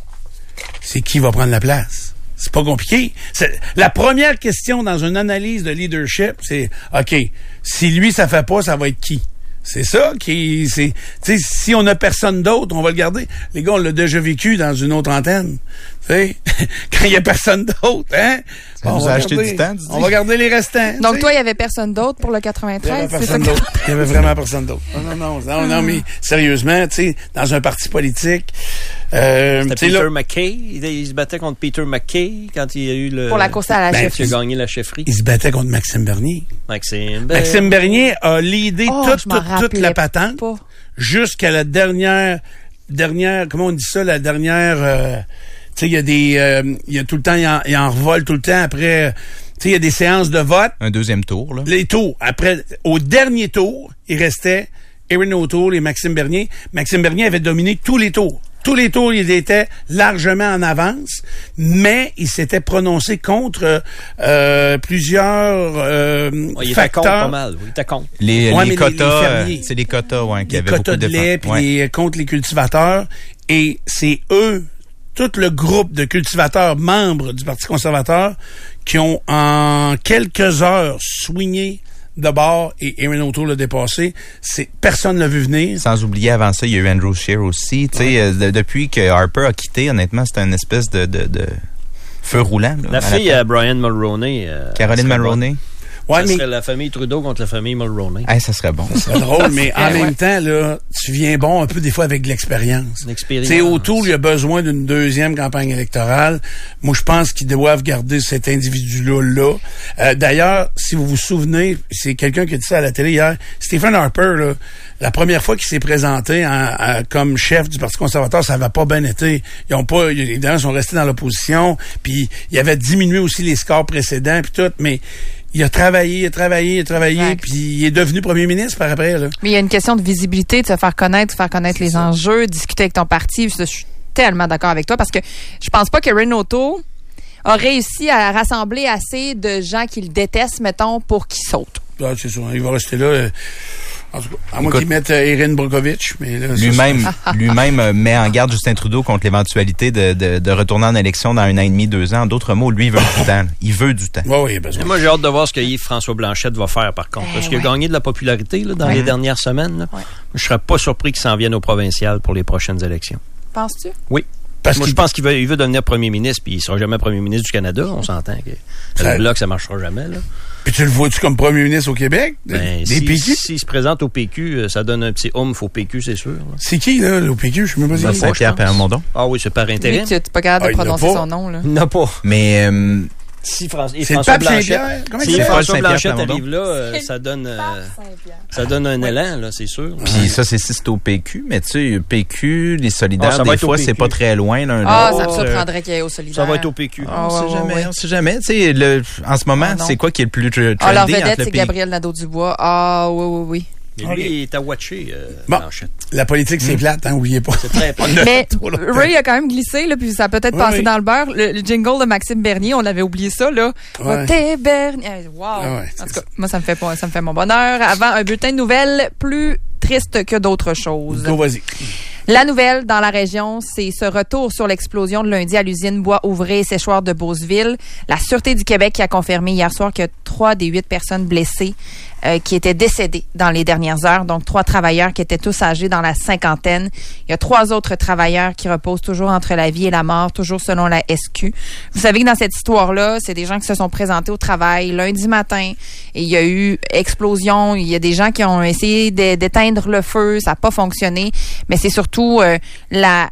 C'est qui va prendre la place. C'est pas compliqué. C'est, la première question dans une analyse de leadership, c'est OK, si lui, ça fait pas, ça va être qui? C'est ça qui, c'est, tu sais, si on a personne d'autre, on va le garder. Les gars, on l'a déjà vécu dans une autre antenne. Tu sais, quand il y a personne d'autre, hein? Ça on nous va a acheté garder, du temps, on va garder les restants. Donc, t'sais. toi, il y avait personne d'autre pour le quatre-vingt-treize? Il y avait personne d'autre. Il y avait vraiment personne d'autre. Non, non, non, non, non, mais sérieusement, tu sais, dans un parti politique, euh, C'était Peter là, McKay. Il, il se battait contre Peter McKay quand il y a eu le... Pour la course à la ben, chefferie. Il a gagné la chefferie. Il se battait contre Maxime Bernier. Maxime Bernier. Maxime Bernier a leadé oh, toute, toute, toute la patente pas. jusqu'à la dernière, dernière, comment on dit ça, la dernière, euh, tu sais, il y a des, euh, il y a tout le temps, il en, il en revole tout le temps après, tu sais, il y a des séances de vote. Un deuxième tour, là. Les tours. Après, au dernier tour, il restait Erin O'Toole et Maxime Bernier. Maxime Bernier avait dominé tous les tours. Tous les tours, il était largement en avance, mais il s'était prononcé contre euh, plusieurs euh, ouais, il facteurs. était contre pas mal, oui, il était contre. Les, ouais, les quotas, les, les c'est les quotas, ouais, qui les avaient quotas beaucoup de lait, puis ouais. les, contre les cultivateurs. Et c'est eux, tout le groupe de cultivateurs membres du Parti conservateur, qui ont en quelques heures swingé de bord et Erin O'Toole l'a dépassé. C'est, personne l'a vu venir. Sans oublier, avant ça, il y a eu Andrew Scheer aussi. Tu sais, ouais. euh, depuis que Harper a quitté, honnêtement, c'était une espèce de, de, de feu roulant. Là, la fille à Brian Mulroney. Euh, Caroline Mulroney. Ouais, ça mais... serait la famille Trudeau contre la famille Mulroney. Hey, ça serait bon. Ça serait drôle, mais en ouais. même temps, là, tu viens bon un peu des fois avec de l'expérience. L'expérience. Tu sais, O'Toole, il a besoin d'une deuxième campagne électorale. Moi, je pense qu'ils doivent garder cet individu-là là. Euh, d'ailleurs, si vous vous souvenez, c'est quelqu'un qui a dit ça à la télé hier, Stephen Harper, là, la première fois qu'il s'est présenté en, en, comme chef du Parti conservateur, ça n'avait pas bien été. Ils ont pas, les gens sont restés dans l'opposition, puis il avait diminué aussi les scores précédents, puis tout, mais il a travaillé, il a travaillé, il a travaillé, puis il est devenu premier ministre par après. Là. Mais il y a une question de visibilité, de se faire connaître, de faire connaître c'est les ça. enjeux, discuter avec ton parti. Je suis tellement d'accord avec toi parce que je pense pas que Erin O'Toole a réussi à rassembler assez de gens qui le détestent, mettons, pour qu'il saute. Ah, c'est ça. Il va rester là. Euh, En tout cas, à moins qu'ils mettent euh, Erin Brockovich, mais là, lui-même, ça, lui-même euh, met en garde Justin Trudeau contre l'éventualité de, de, de retourner en élection dans un an et demi, deux ans. En d'autres mots, lui, il veut du temps. Il veut du temps. Ouais, oui, besoin. Moi, j'ai hâte de voir ce que Yves-François Blanchette va faire, par contre. Eh Parce qu'il ouais. a gagné de la popularité là, dans Ouais. les dernières semaines. Là. Ouais. Je serais pas surpris qu'il s'en vienne au provincial pour les prochaines élections. Penses-tu? Oui. Parce Moi, qu'il- je pense qu'il veut, il veut devenir premier ministre, puis il sera jamais premier ministre du Canada. On s'entend que Ça- le bloc, ça marchera jamais. Là. Puis tu le vois-tu comme premier ministre au Québec? Ben, Des si- P Q? S'il se présente au P Q, euh, ça donne un petit oomph au P Q, c'est sûr. là. C'est qui, là, au P Q? Je sais même pas Ben, si Saint-Pierre Plamondon. Ah oui, c'est par Lui, intérim. tu n'es pas capable Ah, de il l'a prononcer pas. son nom. Là. Il n'a pas. Mais euh, Si François, et C'est le François pape Blanchette, Saint-Pierre? Comment si il s'appelle? François Saint-Pierre Blanchette Plamondon. arrive là, euh, ça donne, euh, ça donne un élan, là, c'est sûr. puis ça, c'est si c'est au P Q. Mais tu sais, P Q, les solidaires, Ah, ça va des être au fois, P Q. c'est pas très loin l'un de Ah, l'autre. ça me Euh, surprendrait qu'il y ait au solidaire. Ça va être au P Q. Ah, On sait ouais, jamais, ouais. on sait jamais. Tu sais, le, en ce moment, Ah, non. c'est quoi qui est le plus tr- trendy Ah, leur entre vedette, le c'est P- Gabriel Nadeau-Dubois. Ah, oui, oui, oui. Mais lui, il est à watcher, euh, Bon. Blanchette. La politique, c'est plate, hein, oubliez pas. C'est très plate. On a Mais trop longtemps. Ray a quand même glissé, là, puis ça a peut-être Oui, passé oui. dans le beurre. Le, le jingle de Maxime Bernier, on l'avait oublié ça, là. Ouais. T'es Bernier. Wow. Ah ouais, en tout c'est cas, moi, ça me fait pas, ça me fait mon bonheur. Avant, un bulletin de nouvelles plus triste que d'autres choses. Go, vas-y. La nouvelle dans la région, c'est ce retour sur l'explosion de lundi à l'usine Bois Ouvré et Séchoir de Beauceville. La Sûreté du Québec qui a confirmé hier soir que trois des huit personnes blessées euh, qui étaient décédées dans les dernières heures. Donc, trois travailleurs qui étaient tous âgés dans la cinquantaine. Il y a trois autres travailleurs qui reposent toujours entre la vie et la mort, toujours selon la S Q. Vous savez que dans cette histoire-là, c'est des gens qui se sont présentés au travail lundi matin et il y a eu explosion. Il y a des gens qui ont essayé d'é- d'éteindre le feu. Ça n'a pas fonctionné. Mais c'est surtout euh, la...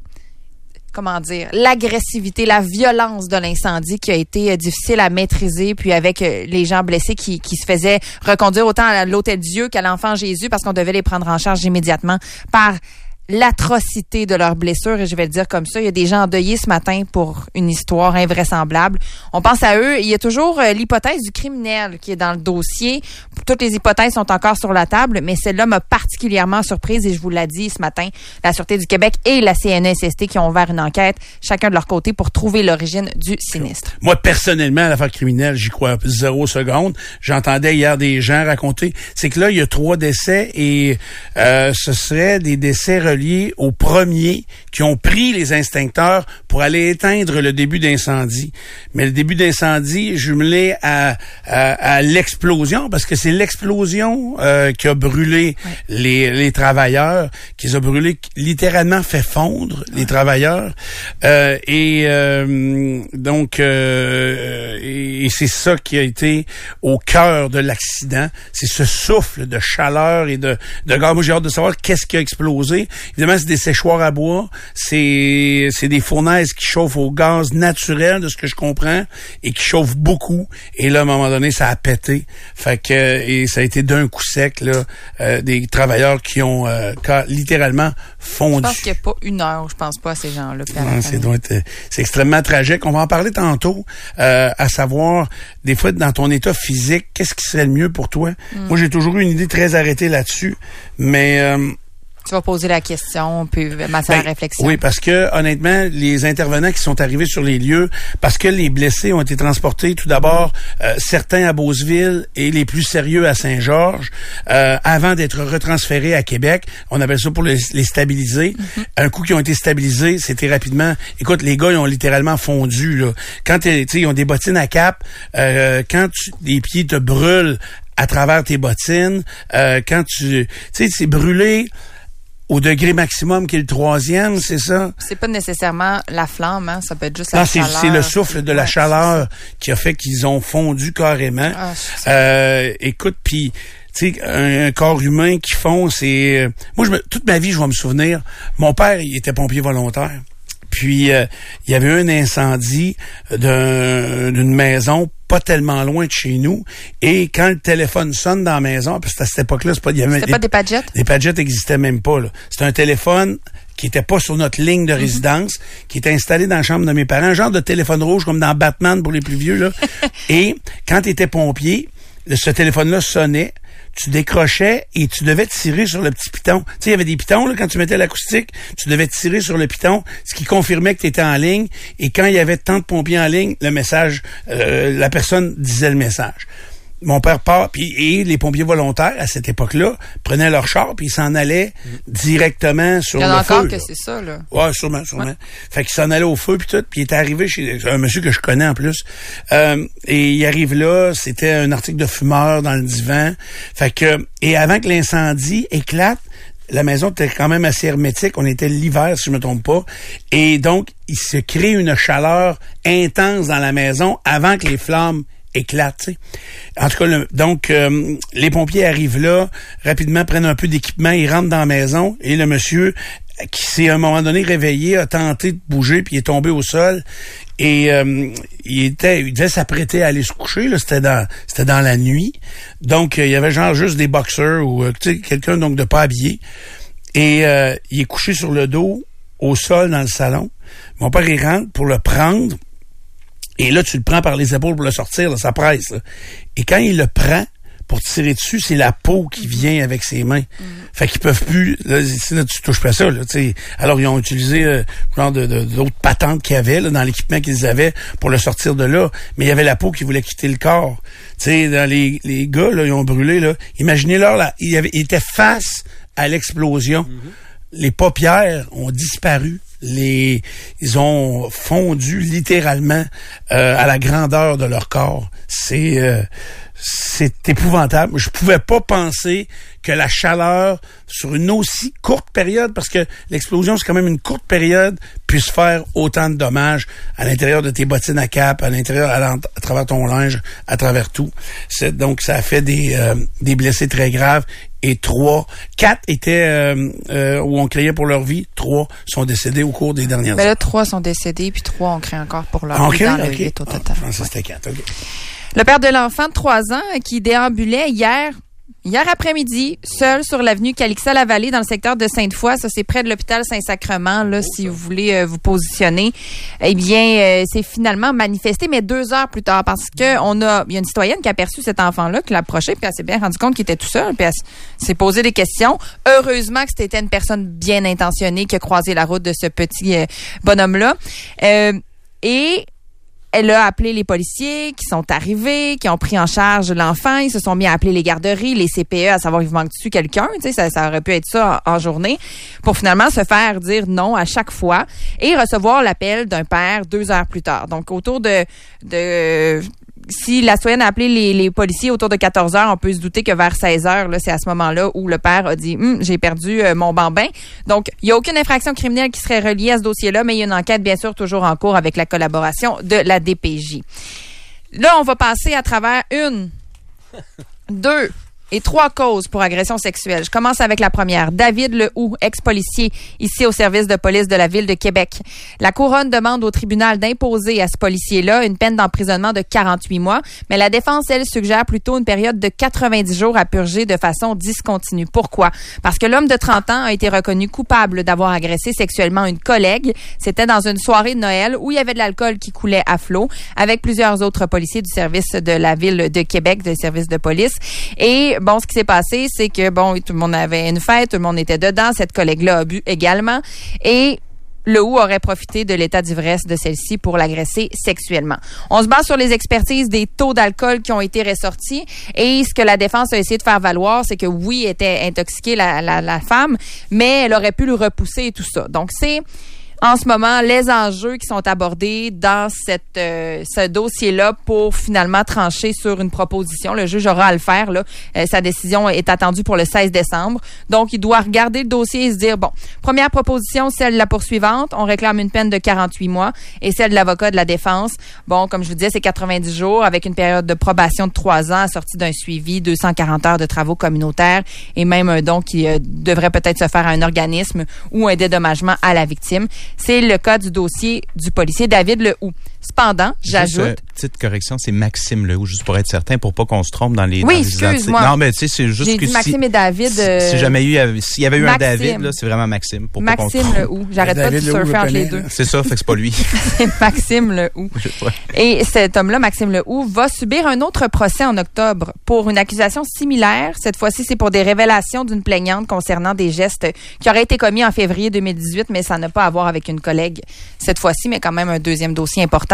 comment dire, l'agressivité, la violence de l'incendie qui a été euh, difficile à maîtriser, puis avec euh, les gens blessés qui, qui se faisaient reconduire autant à l'Hôtel Dieu qu'à l'Enfant Jésus parce qu'on devait les prendre en charge immédiatement par l'atrocité de leurs blessures, et je vais le dire comme ça. Il y a des gens endeuillés ce matin pour une histoire invraisemblable. On pense à eux. Il y a toujours euh, l'hypothèse du criminel qui est dans le dossier. Toutes les hypothèses sont encore sur la table, mais celle-là m'a particulièrement surprise, et je vous l'ai dit ce matin, la Sûreté du Québec et la C N S S T qui ont ouvert une enquête, chacun de leur côté, pour trouver l'origine du sinistre. Moi, personnellement, à l'affaire criminelle, j'y crois zéro seconde. J'entendais hier des gens raconter, c'est que là, il y a trois décès et euh, ce serait des décès reliés aux premiers qui ont pris les extincteurs pour aller éteindre le début d'incendie. Mais le début d'incendie jumelé à, à, à l'explosion, parce que c'est l'explosion euh, qui a brûlé ouais. les, les travailleurs, qui les a brûlés, littéralement fait fondre les travailleurs. Euh, et euh, donc, euh, et, et c'est ça qui a été au cœur de l'accident. C'est ce souffle de chaleur et de, de gaz. Moi, j'ai hâte de savoir qu'est-ce qui a explosé. Évidemment, c'est des séchoirs à bois, c'est c'est des fournaises qui chauffent au gaz naturel, de ce que je comprends, et qui chauffent beaucoup. Et là, à un moment donné, ça a pété. Fait que et ça a été d'un coup sec là, euh, des travailleurs qui ont euh, littéralement fondu. Je pense qu'il n'y a pas une heure, je pense pas à ces gens-là. Non, c'est doit être, c'est extrêmement tragique. On va en parler tantôt, euh, à savoir des fois dans ton état physique, qu'est-ce qui serait le mieux pour toi? Mm. Moi, j'ai toujours eu une idée très arrêtée là-dessus, mais euh, tu vas poser la question, puis masser ben, la réflexion. Oui, parce que honnêtement, les intervenants qui sont arrivés sur les lieux, parce que les blessés ont été transportés tout d'abord, euh, certains à Beauceville et les plus sérieux à Saint-Georges, euh, avant d'être retransférés à Québec. On appelle ça pour les, les stabiliser. Mm-hmm. Un coup qu'ils ont été stabilisés, c'était rapidement. Écoute, les gars, ils ont littéralement fondu. Là. Quand tu sais, ils ont des bottines à cap, euh, quand tu, les pieds te brûlent à travers tes bottines, euh, quand tu, tu sais, c'est brûlé au degré maximum qui est le troisième, c'est ça? C'est pas nécessairement la flamme, hein? Ça peut être juste non, la c'est, chaleur. c'est le souffle de la ouais, chaleur qui a fait qu'ils ont fondu carrément. Ah, euh, écoute, puis tu sais, un, un corps humain qui fond, c'est... Moi, je me, toute ma vie, je vais me souvenir, mon père, il était pompier volontaire. Puis, euh, il y avait eu un incendie d'un, d'une maison pas tellement loin de chez nous. Et quand le téléphone sonne dans la maison, parce que à cette époque-là, c'est pas... Il y avait C'était des, pas des Padgett? Les Padgett n'existaient même pas, là. C'était un téléphone qui était pas sur notre ligne de résidence, mm-hmm. qui était installé dans la chambre de mes parents, un genre de téléphone rouge comme dans Batman pour les plus vieux, là. Et quand tu étais pompier, ce téléphone-là sonnait, tu décrochais et tu devais tirer sur le petit piton. Tu sais, il y avait des pitons, là, quand tu mettais l'acoustique, tu devais tirer sur le piton, ce qui confirmait que tu étais en ligne. Et quand il y avait tant de pompiers en ligne, le message, euh, la personne disait le message. mon père part, puis et les pompiers volontaires, à cette époque-là, prenaient leur char, puis ils s'en allaient directement sur le feu. Il y en a encore là. que c'est ça, là. Ouais, sûrement, sûrement. Ouais. Fait qu'ils s'en allaient au feu, puis tout, puis il est arrivé chez un monsieur que je connais en plus. Euh, et il arrive là, c'était un article de fumeur dans le divan. Fait que, et avant que l'incendie éclate, la maison était quand même assez hermétique. On était l'hiver, si je me trompe pas. Et donc, il se crée une chaleur intense dans la maison avant que les flammes éclatent. T'sais. En tout cas, le, donc, euh, les pompiers arrivent là, rapidement prennent un peu d'équipement, ils rentrent dans la maison et le monsieur, qui s'est à un moment donné réveillé, a tenté de bouger puis il est tombé au sol. Et euh, il était, il devait s'apprêter à aller se coucher. Là, c'était dans, c'était dans la nuit. Donc, euh, il y avait genre juste des boxers ou euh, tu sais, quelqu'un donc de pas habillé. Et euh, il est couché sur le dos, au sol dans le salon. Mon père il rentre pour le prendre. Et là, tu le prends par les épaules pour le sortir. Là, ça presse. Là. Et quand il le prend pour tirer dessus, c'est la peau qui vient avec ses mains. Mm. Fait qu'ils peuvent plus... Là, là tu touches pas ça. Là, t'sais. Alors, ils ont utilisé euh, genre de, de, d'autres patentes qu'il y avait là, dans l'équipement qu'ils avaient pour le sortir de là. Mais il y avait la peau qui voulait quitter le corps. T'sais, dans les, les gars, là, ils ont brûlé. Là. Imaginez-leur, là, ils, avaient, ils étaient face à l'explosion. Mm-hmm. Les paupières ont disparu. Les, ils ont fondu littéralement euh, à la grandeur de leur corps. C'est... Euh, c'est épouvantable. Je pouvais pas penser que la chaleur, sur une aussi courte période, parce que l'explosion, c'est quand même une courte période, puisse faire autant de dommages à l'intérieur de tes bottines à cap, à l'intérieur, à, à travers ton linge, à travers tout. C'est, donc, ça a fait des, euh, des blessés très graves. Et trois, quatre étaient euh, euh, où on criait pour leur vie. Trois sont décédés au cours des dernières années. Ben là, trois sont décédés, puis trois on crie encore pour leur okay, vie dans okay. le huit au total. Ah, ça, c'était quatre, OK. Le père de l'enfant de trois ans qui déambulait hier, hier après-midi, seul sur l'avenue Calixa-la-Vallée dans le secteur de Sainte-Foy, ça c'est près de l'hôpital Saint-Sacrement, là, oh, si ça. Vous voulez euh, vous positionner, eh bien, euh, c'est finalement manifesté, mais deux heures plus tard, parce que on a, il y a une citoyenne qui a aperçu cet enfant-là, qui l'a approché, puis elle s'est bien rendu compte qu'il était tout seul, puis elle s'est posé des questions. Heureusement que c'était une personne bien intentionnée qui a croisé la route de ce petit euh, bonhomme-là. Euh, et Elle a appelé les policiers qui sont arrivés, qui ont pris en charge l'enfant. Ils se sont mis à appeler les garderies, les C P E, à savoir il vous manque-tu quelqu'un. Tu sais, ça, ça aurait pu être ça en, en journée. Pour finalement se faire dire non à chaque fois et recevoir l'appel d'un père deux heures plus tard. Donc, autour de... de si la citoyenne a appelé les, les policiers autour de quatorze heures, on peut se douter que vers seize heures, là, c'est à ce moment-là où le père a dit hm, « j'ai perdu euh, mon bambin ». Donc, il n'y a aucune infraction criminelle qui serait reliée à ce dossier-là, mais il y a une enquête, bien sûr, toujours en cours avec la collaboration de la D P J. Là, on va passer à travers une, deux et trois causes pour agression sexuelle. Je commence avec la première. David Lehoux, ex-policier, ici au service de police de la Ville de Québec. La Couronne demande au tribunal d'imposer à ce policier-là une peine d'emprisonnement de quarante-huit mois, mais la défense, elle, suggère plutôt une période de quatre-vingt-dix jours à purger de façon discontinue. Pourquoi? Parce que l'homme de trente ans a été reconnu coupable d'avoir agressé sexuellement une collègue. C'était dans une soirée de Noël où il y avait de l'alcool qui coulait à flot avec plusieurs autres policiers du service de la Ville de Québec, du service de police. Et bon, ce qui s'est passé, c'est que, bon, tout le monde avait une fête, tout le monde était dedans, cette collègue-là a bu également, et Lehoux aurait profité de l'état d'ivresse de celle-ci pour l'agresser sexuellement. On se base sur les expertises des taux d'alcool qui ont été ressortis, et ce que la défense a essayé de faire valoir, c'est que oui, elle était intoxiquée, la, la, la femme, mais elle aurait pu le repousser et tout ça. Donc, c'est... en ce moment, les enjeux qui sont abordés dans cette euh, ce dossier-là pour finalement trancher sur une proposition. Le juge aura à le faire. Là. Euh, sa décision est attendue pour le seize décembre. Donc, il doit regarder le dossier et se dire, bon, première proposition, celle de la poursuivante. On réclame une peine de quarante-huit mois. Et celle de l'avocat de la défense, bon, comme je vous disais, c'est quatre-vingt-dix jours avec une période de probation de trois ans assortie d'un suivi, deux cent quarante heures de travaux communautaires et même un don qui euh, devrait peut-être se faire à un organisme ou un dédommagement à la victime. C'est le cas du dossier du policier David Lehoux. Cependant, j'ajoute... Juste, euh, petite correction, c'est Maxime Lehoux, juste pour être certain, pour pas qu'on se trompe dans les... Oui, dans les excuse-moi. Non, mais tu sais, c'est juste J'ai que dit si... Maxime et David... Euh, si jamais il y, avait, s'il y avait eu Maxime. un David, là, c'est vraiment Maxime. Pour Maxime pas qu'on se Lehoux. J'arrête pas de surfer entre les deux. C'est ça, fait que c'est pas lui. C'est Maxime Lehoux. Et cet homme-là, Maxime Lehoux, va subir un autre procès en octobre pour une accusation similaire. Cette fois-ci, c'est pour des révélations d'une plaignante concernant des gestes qui auraient été commis en février deux mille dix-huit, mais ça n'a pas à voir avec une collègue cette fois-ci, mais quand même un deuxième dossier important.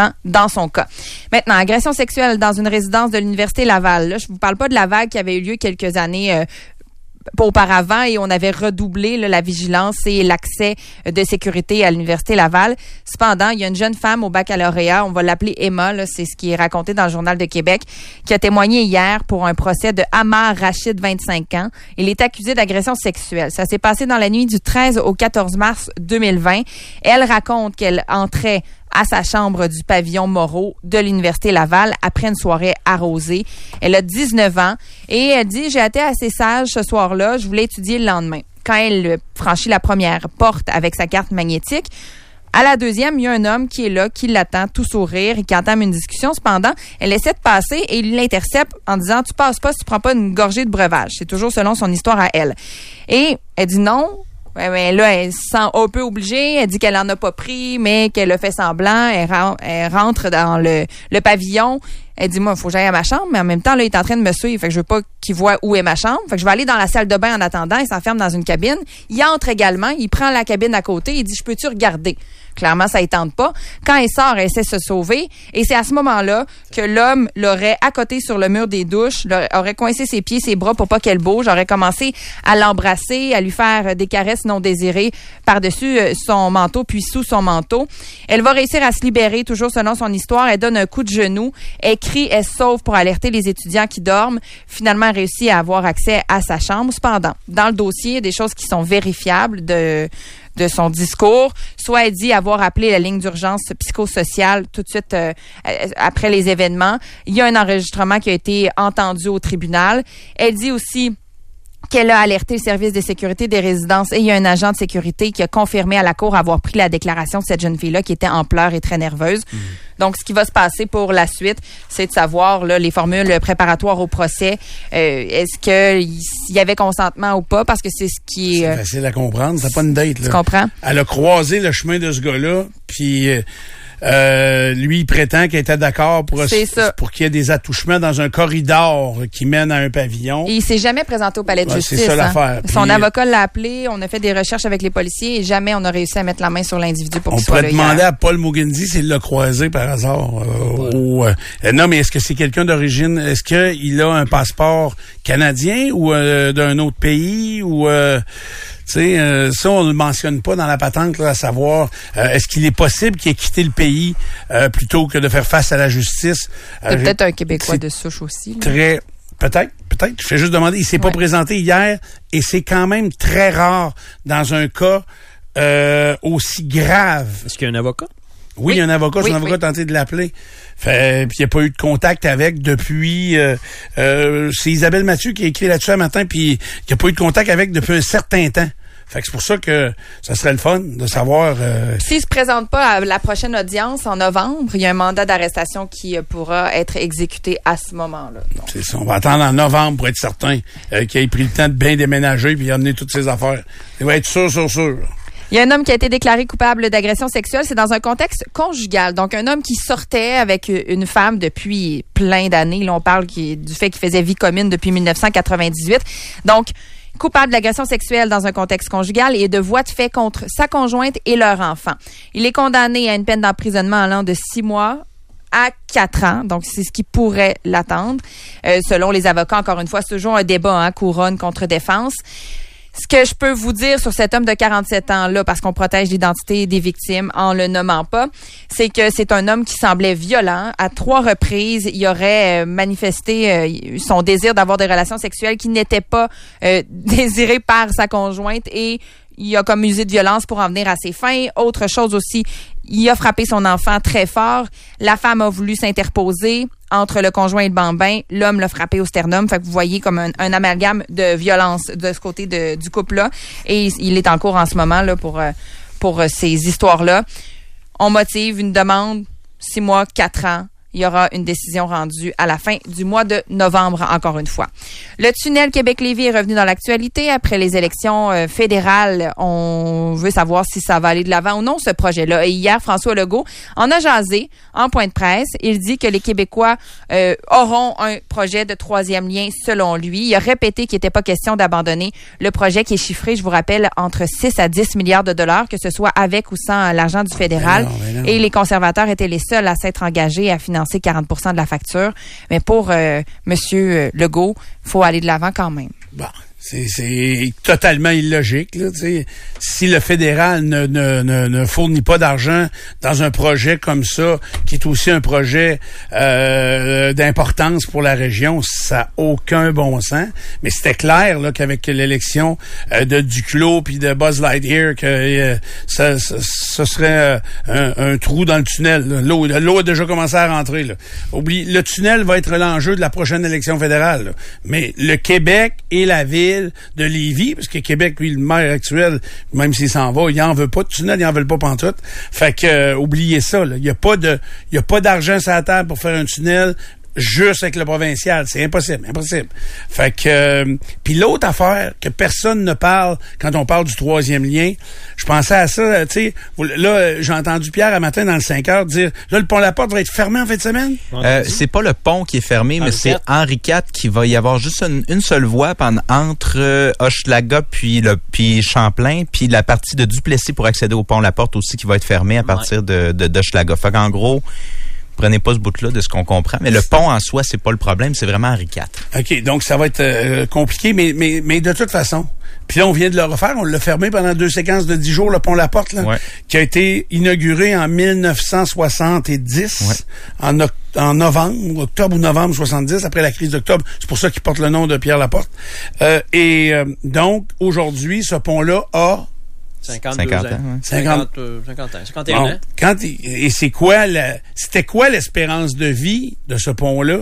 ans dans son cas. Maintenant, agression sexuelle dans une résidence de l'Université Laval. Là, je vous parle pas de la vague qui avait eu lieu quelques années euh, auparavant et on avait redoublé là, la vigilance et l'accès de sécurité à l'Université Laval. Cependant, il y a une jeune femme au baccalauréat, on va l'appeler Emma, là, c'est ce qui est raconté dans le Journal de Québec, qui a témoigné hier pour un procès de Amar Rachid, vingt-cinq ans. Il est accusé d'agression sexuelle. Ça s'est passé dans la nuit du treize au quatorze mars deux mille vingt. Elle raconte qu'elle entrait à sa chambre du pavillon Moreau de l'Université Laval après une soirée arrosée. Elle a dix-neuf ans et elle dit « J'ai été assez sage ce soir-là, je voulais étudier le lendemain. » Quand elle franchit la première porte avec sa carte magnétique, à la deuxième, il y a un homme qui est là, qui l'attend, tout sourire et qui entame une discussion. Cependant, elle essaie de passer et il l'intercepte en disant « Tu passes pas si tu prends pas une gorgée de breuvage. » C'est toujours selon son histoire à elle. Et elle dit non. Ouais, mais là, elle se sent un peu obligée. Elle dit qu'elle en a pas pris, mais qu'elle a fait semblant. Elle, ren- elle rentre dans le, le pavillon. Elle dit, moi, il faut que j'aille à ma chambre, mais en même temps, là, il est en train de me suivre. Fait que je veux pas qu'il voit où est ma chambre. Fait que je vais aller dans la salle de bain en attendant. Il s'enferme dans une cabine. Il entre également. Il prend la cabine à côté. Il dit, je peux-tu regarder? Clairement, ça ne tente pas. Quand elle sort, elle essaie de se sauver. Et c'est à ce moment-là que l'homme l'aurait accoté sur le mur des douches, aurait coincé ses pieds, ses bras pour pas qu'elle bouge, aurait commencé à l'embrasser, à lui faire des caresses non désirées par-dessus son manteau, puis sous son manteau. Elle va réussir à se libérer, toujours selon son histoire. Elle donne un coup de genou. Elle crie, elle se sauve pour alerter les étudiants qui dorment. Finalement, elle réussit à avoir accès à sa chambre. Cependant, dans le dossier, il y a des choses qui sont vérifiables de... de son discours. Soit elle dit avoir appelé la ligne d'urgence psychosociale tout de suite euh, après les événements. Il y a un enregistrement qui a été entendu au tribunal. Elle dit aussi qu'elle a alerté le service de sécurité des résidences et il y a un agent de sécurité qui a confirmé à la cour avoir pris la déclaration de cette jeune fille-là qui était en pleurs et très nerveuse. Mmh. Donc, ce qui va se passer pour la suite, c'est de savoir là, les formules préparatoires au procès. Euh, est-ce qu'il y avait consentement ou pas? Parce que c'est ce qui est... C'est euh, facile à comprendre. C'est pas une date. Là. Tu comprends? Elle a croisé le chemin de ce gars-là, puis... Euh, Euh, lui, il prétend qu'il était d'accord pour, pour qu'il y ait des attouchements dans un corridor qui mène à un pavillon. Et il s'est jamais présenté au palais de ouais, justice. C'est ça hein. l'affaire. Son Puis, avocat l'a appelé, on a fait des recherches avec les policiers et jamais on a réussi à mettre la main sur l'individu pour qu'il soit là. On pourrait demander à Paul Mugenzi s'il l'a croisé par hasard. Euh, ou, euh, non, mais est-ce que c'est quelqu'un d'origine, est-ce qu'il a un passeport canadien ou euh, d'un autre pays ou... Euh, Tu sais, euh, ça, on le mentionne pas dans la patente, là, à savoir, euh, est-ce qu'il est possible qu'il ait quitté le pays euh, plutôt que de faire face à la justice? C'est euh, peut-être un Québécois de souche aussi. Là. Très, peut-être, peut-être. Je fais juste demander. Il s'est ouais. pas présenté hier et c'est quand même très rare dans un cas euh, aussi grave. Est-ce qu'il y a un avocat? Oui, oui, il y a un avocat. Oui, son avocat oui. a tenté de l'appeler. Fait, puis il n'y a pas eu de contact avec depuis... Euh, euh, c'est Isabelle Mathieu qui a écrit là-dessus un matin, puis il n'y a pas eu de contact avec depuis un certain temps. Fait que c'est pour ça que ça serait le fun de savoir... Euh... S'il se présente pas à la prochaine audience en novembre, il y a un mandat d'arrestation qui pourra être exécuté à ce moment-là. Donc. C'est ça. On va attendre en novembre pour être certain euh, qu'il ait pris le temps de bien déménager puis amener toutes ses affaires. Il va être sûr, sûr, sûr. Il y a un homme qui a été déclaré coupable d'agression sexuelle. C'est dans un contexte conjugal. Donc, un homme qui sortait avec une femme depuis plein d'années. Là, on parle qui, du fait qu'il faisait vie commune depuis dix-neuf cent quatre-vingt-dix-huit. Donc, coupable d'agression sexuelle dans un contexte conjugal et de voies de fait contre sa conjointe et leur enfant. Il est condamné à une peine d'emprisonnement allant de six mois à quatre ans. Donc, c'est ce qui pourrait l'attendre. Euh, selon les avocats, encore une fois, c'est toujours un débat, hein, couronne contre défense. Ce que je peux vous dire sur cet homme de quarante-sept ans-là, parce qu'on protège l'identité des victimes en le nommant pas, c'est que c'est un homme qui semblait violent. À trois reprises, il aurait manifesté euh, son désir d'avoir des relations sexuelles qui n'étaient pas euh, désirées par sa conjointe et il a comme usé de violence pour en venir à ses fins. Autre chose aussi, il a frappé son enfant très fort. La femme a voulu s'interposer entre le conjoint et le bambin. L'homme l'a frappé au sternum. Fait que vous voyez comme un, un amalgame de violence de ce côté de, du couple-là. Et il est en cours en ce moment là pour, pour ces histoires-là. On motive une demande, six mois, quatre ans. Il y aura une décision rendue à la fin du mois de novembre, encore une fois. Le tunnel Québec-Lévis est revenu dans l'actualité. Après les élections euh, fédérales, on veut savoir si ça va aller de l'avant ou non, ce projet-là. Et hier, François Legault en a jasé en point de presse. Il dit que les Québécois euh, auront un projet de troisième lien selon lui. Il a répété qu'il n'était pas question d'abandonner le projet qui est chiffré, je vous rappelle, entre six à dix milliards de dollars, que ce soit avec ou sans l'argent du fédéral. Mais non, mais non. Et les conservateurs étaient les seuls à s'être engagés à financer quarante pour cent de la facture. Mais pour euh, M. Legault, il faut aller de l'avant quand même. Bon. C'est, c'est totalement illogique, là, tu sais. Si le fédéral ne, ne, ne, ne fournit pas d'argent dans un projet comme ça, qui est aussi un projet euh, d'importance pour la région, ça n'a aucun bon sens. Mais c'était clair là qu'avec l'élection euh, de Duclos puis de Buzz Lightyear, que euh, ça, ça, ça serait euh, un, un trou dans le tunnel. Là. L'eau, l'eau a déjà commencé à rentrer. Là. Oublie, le tunnel va être l'enjeu de la prochaine élection fédérale. Là. Mais le Québec et la ville de Lévis, parce que Québec, lui, le maire actuel, même s'il s'en va, il en veut pas de tunnel, il en veut pas pantoute. Fait que, euh, oubliez ça, là. Il y a pas de, il y a pas d'argent sur la table pour faire un tunnel juste avec le provincial. C'est impossible, impossible. Fait que, euh, puis l'autre affaire que personne ne parle quand on parle du troisième lien, je pensais à ça, tu sais, là, j'ai entendu Pierre un matin dans le cinq heures dire, là, le pont La Porte va être fermé en fin de semaine? Euh, c'est pas le pont qui est fermé, mais c'est Henri quatre qui va y avoir juste une, une seule voie pendant, entre euh, Hochelaga puis le puis Champlain, puis la partie de Duplessis pour accéder au pont La Porte aussi qui va être fermée à partir de, de d'Hochelaga. Fait qu'en gros, prenez pas ce bout-là de ce qu'on comprend. Mais le pont en soi, c'est pas le problème, c'est vraiment Henri quatre. OK, donc ça va être euh, compliqué, mais, mais, mais de toute façon. Puis là, on vient de le refaire. On l'a fermé pendant deux séquences de dix jours, le pont La Porte, là, ouais. qui a été inauguré en mille neuf cent soixante-dix, ouais. en, o- en novembre, octobre ou novembre soixante-dix, après la crise d'octobre. C'est pour ça qu'il porte le nom de Pierre Laporte. Euh, et euh, donc, aujourd'hui, ce pont-là a cinquante-deux cinquante ans. ans. Ouais. cinquante, euh, cinquante ans. cinquante et un bon, ans. Quand, et c'est quoi la, c'était quoi l'espérance de vie de ce pont-là?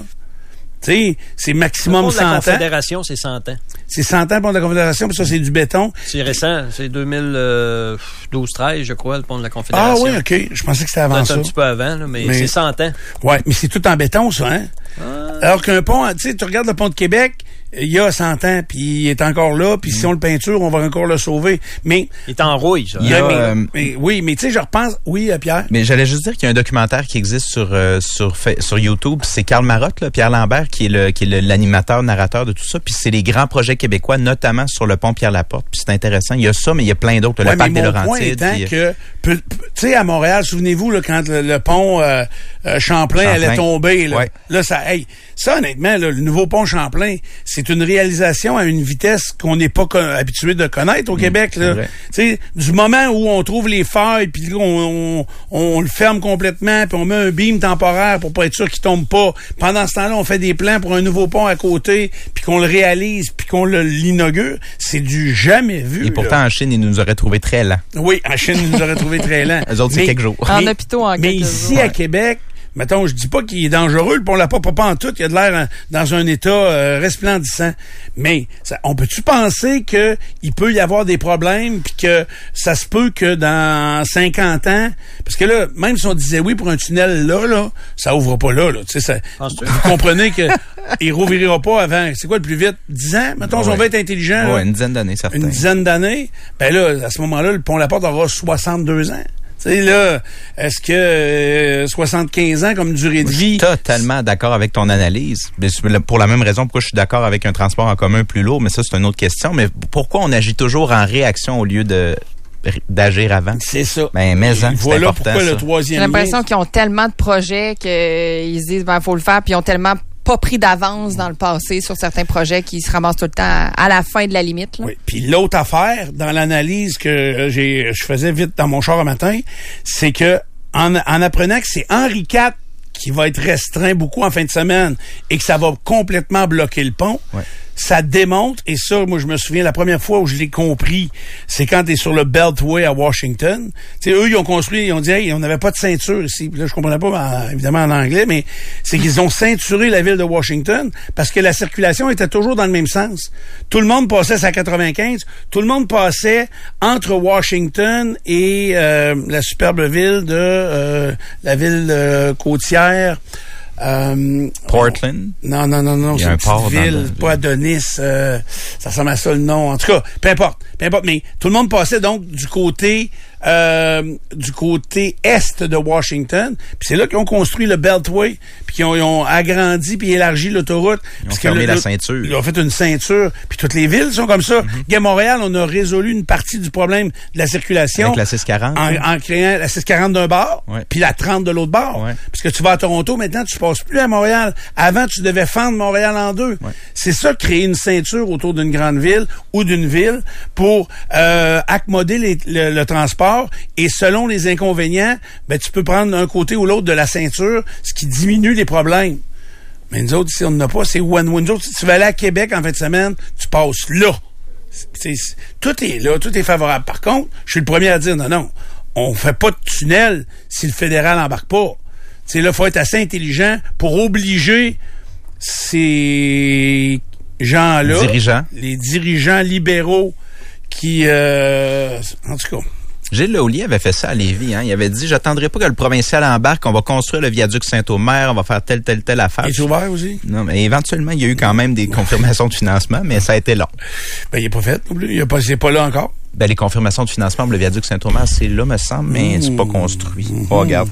Tu sais, c'est maximum cent ans. La Confédération, c'est cent ans. C'est cent ans, le pont de la Confédération, puis ça, c'est du béton. C'est récent, c'est deux mille douze treize, je crois, le pont de la Confédération. Ah oui, OK. Je pensais que c'était avant ça. un petit peu avant, là, mais, mais c'est cent ans. Ouais, mais c'est tout en béton, ça, hein? Ah. Alors qu'un pont, tu sais, tu regardes le pont de Québec, il y a cent ans, puis il est encore là, puis mm. si on le peinture, on va encore le sauver. Mais il est en rouille, ça. Il y a, mais, euh, mais, oui, mais tu sais, je repense... Oui, euh, Pierre? Mais j'allais juste dire qu'il y a un documentaire qui existe sur euh, sur sur YouTube. C'est Karl Marotte, là, Pierre Lambert, qui est le qui est le, l'animateur, narrateur de tout ça. Puis c'est les grands projets québécois, notamment sur le pont Pierre-Laporte. Puis c'est intéressant. Il y a ça, mais il y a plein d'autres. Ouais, le parc des Laurentides. Point étant puis, que, tu sais, à Montréal, souvenez-vous, là, quand le, le pont euh, euh, Champlain, Champlain allait tomber, là, ouais. là ça, hey, ça honnêtement, là, le nouveau pont Champlain, c'est une réalisation à une vitesse qu'on n'est pas co- habitué de connaître au mmh, Québec. Là. T'sais, du moment où on trouve les failles, puis on, on, on le ferme complètement, puis on met un beam temporaire pour pas être sûr qu'il tombe pas. Pendant ce temps-là, on fait des plans pour un nouveau pont à côté, puis qu'on le réalise, puis qu'on le, l'inaugure. C'est du jamais vu. Et pourtant, là. en Chine, ils nous auraient trouvé très lents. Oui, en Chine, ils nous auraient trouvé très lents. Eux autres, c'est mais, quelques jours. En hôpitaux, en quelques Mais ici, jours, à ouais. Québec, mettons, je dis pas qu'il est dangereux, le pont La Porte, pas en tout, il a de l'air en, dans un état euh, resplendissant. Mais ça, on peut-tu penser que il peut y avoir des problèmes, puis que ça se peut que dans cinquante ans, parce que là, même si on disait oui pour un tunnel là, là, ça ouvre pas là, là. Tu sais, ça, vous comprenez que il rouvrira pas avant. C'est quoi le plus vite? dix ans? Mettons, ouais. si on veut être intelligent. Ouais, là, une dizaine d'années, certain. Une dizaine d'années. Ben là, à ce moment-là, le pont La Porte aura soixante-deux ans. Tu sais, là, est-ce que euh, soixante-quinze ans comme durée de vie... Je suis totalement d'accord avec ton analyse. Pour la même raison, pourquoi je suis d'accord avec un transport en commun plus lourd, mais ça, c'est une autre question. Mais pourquoi on agit toujours en réaction au lieu de d'agir avant? C'est ça. Ben, mais hein, voilà c'est important, pourquoi ça. Le troisième J'ai l'impression lien... qu'ils ont tellement de projets qu'ils se disent, ben, faut le faire, puis ils ont tellement pas pris d'avance dans le passé sur certains projets qui se ramassent tout le temps à, à la fin de la limite. Là. Oui. Puis l'autre affaire, dans l'analyse que j'ai, je faisais vite dans mon char un matin, c'est que en, en apprenant que c'est Henri quatre qui va être restreint beaucoup en fin de semaine et que ça va complètement bloquer le pont, ouais. ça démontre, et ça, moi, je me souviens, la première fois où je l'ai compris, c'est quand t'es sur le Beltway à Washington. Tu sais, eux, ils ont construit, ils ont dit, hey, on n'avait pas de ceinture ici. Puis là, je comprenais pas, en, évidemment, en anglais, mais c'est qu'ils ont ceinturé la ville de Washington parce que la circulation était toujours dans le même sens. Tout le monde passait sa quatre-vingt-quinze, tout le monde passait entre Washington et euh, la superbe ville de, euh, la ville euh, côtière, Euh, Portland? On, non, non, non, non. Il y a un port ville, dans pas Adonis. Euh, ça ressemble à ça le nom. En tout cas, peu importe. Peu importe. Mais tout le monde passait donc du côté... Euh, du côté est de Washington. Puis c'est là qu'ils ont construit le Beltway, puis qu'ils ont, ils ont agrandi puis élargi l'autoroute. Ils ont fermé le, la le, ceinture. Ils ont fait une ceinture. Puis toutes les villes sont comme ça. Mm-hmm. À Montréal, on a résolu une partie du problème de la circulation. Avec la six quarante. En, en créant la six quarante d'un bord, ouais. puis la trente de l'autre bord. Ouais. Parce que tu vas à Toronto, maintenant, tu passes plus à Montréal. Avant, tu devais fendre Montréal en deux. Ouais. C'est ça, créer une ceinture autour d'une grande ville ou d'une ville pour euh, accommoder les, le, le transport. Et selon les inconvénients, ben, tu peux prendre un côté ou l'autre de la ceinture, ce qui diminue les problèmes. Mais nous autres, ici, on n'en a pas. C'est one-one. Nous autres, si tu vas aller à Québec en fin de semaine, tu passes là. C'est, c'est, tout est là, tout est favorable. Par contre, je suis le premier à dire, non, non, on fait pas de tunnel si le fédéral n'embarque pas. Tu sais, là, il faut être assez intelligent pour obliger ces gens-là, dirigeants. les dirigeants libéraux qui, euh, en tout cas... Gilles Laulier avait fait ça à Lévis. Hein? Il avait dit, j'attendrai pas que le provincial embarque, on va construire le viaduc Saint-Omer, on va faire telle, telle, telle affaire. Il est ouvert aussi? Non, mais éventuellement, il y a eu quand même des confirmations de financement, mais ça a été long. Ben, il est pas fait non plus. Il est pas, c'est pas là encore. Ben, les confirmations de financement pour le viaduc Saint-Omer, c'est là, me semble, mais mmh. c'est pas construit. Mmh. Oh, regarde.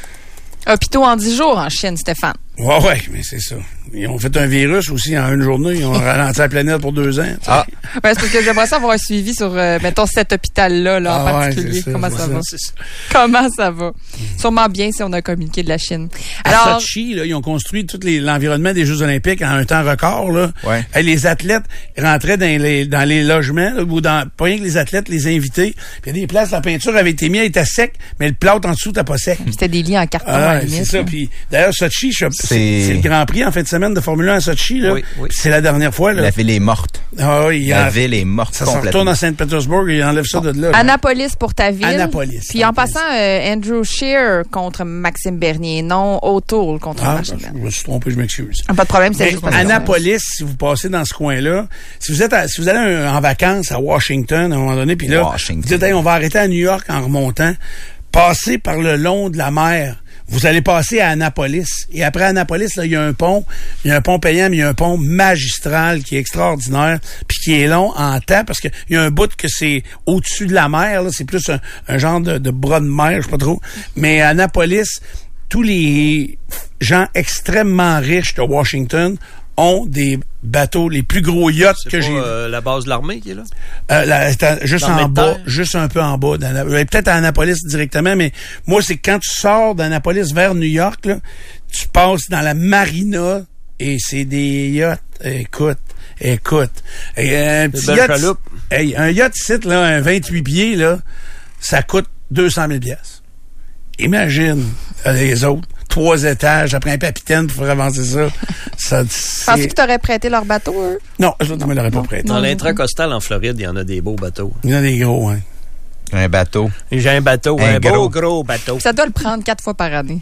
Hôpitaux en dix jours en Chine, Stéphane. Ouais, ouais, mais c'est ça. Ils ont fait un virus aussi en une journée. Ils ont ralenti la planète pour deux ans. T'sais. Ah. Ouais, c'est parce que j'aimerais ça avoir un suivi sur, euh, mettons, cet hôpital-là, là, en ah, particulier. Ouais, ça, Comment ça, ça va? Ça. Comment ça va? Mmh. Sûrement bien si on a un communiqué de la Chine. Alors, à Sochi, là, ils ont construit tout les, l'environnement des Jeux olympiques en un temps record, là. Ouais. Et les athlètes rentraient dans les, dans les logements, là, ou dans, pas rien que les athlètes, les invités. Puis il y a des places, la peinture avait été mise, elle était sec, mais le plâtre en dessous, t'as pas sec. C'était des lits en carton, ah, à la limite. C'est ça. Puis, d'ailleurs, Sochi, je, c'est... c'est le Grand Prix en fin de semaine de Formule un à Sochi, là. Oui, oui. C'est la dernière fois, là. La ville est morte. Ah oui, la a... ville est morte ça complètement. Ça retourne à Saint-Pétersbourg et il enlève ça bon. de là. là. Annapolis pour ta ville. Annapolis. Puis en passant, euh, Andrew Scheer contre Maxime Bernier, non O'Toole contre ah, Maxime Bernier. Je me suis trompé, je m'excuse. Ah, pas de problème, c'est juste Annapolis, si vous passez dans ce coin-là, si vous êtes à, si vous allez en vacances à Washington à un moment donné, puis là, Washington. vous dites, hey, on va arrêter à New York en remontant, passez par le long de la mer. Vous allez passer à Annapolis. Et après Annapolis, là, il y a un pont. Il y a un pont payant, mais il y a un pont magistral qui est extraordinaire, puis qui est long en temps, parce qu'il y a un bout que c'est au-dessus de la mer. Là, c'est plus un, un genre de, de bras de mer, je sais pas trop. Mais à Annapolis, tous les gens extrêmement riches de Washington ont des bateaux, les plus gros yachts c'est que pas, j'ai. Euh, la base de l'armée qui est là? Euh, la, juste Dans en bas, juste un peu en bas. Dans, peut-être à Annapolis directement, mais moi, c'est quand tu sors d'Annapolis vers New York, là, tu passes dans la marina et c'est des yachts. Écoute, écoute. Et un petit yacht, hey, un yacht site, là, un vingt-huit pieds, là, ça coûte deux cent mille piastres. Imagine les autres. Trois étages, après un capitaine pour faire avancer ça. ça Penses-tu que tu aurais prêté leur bateau, eux? Non, je ne l'aurais pas prêté. Dans l'intracostal en Floride, il y en a des beaux bateaux. Il y en a des gros, hein. Un bateau. J'ai un bateau, un, un gros, beau gros bateau. Ça doit le prendre quatre fois par année.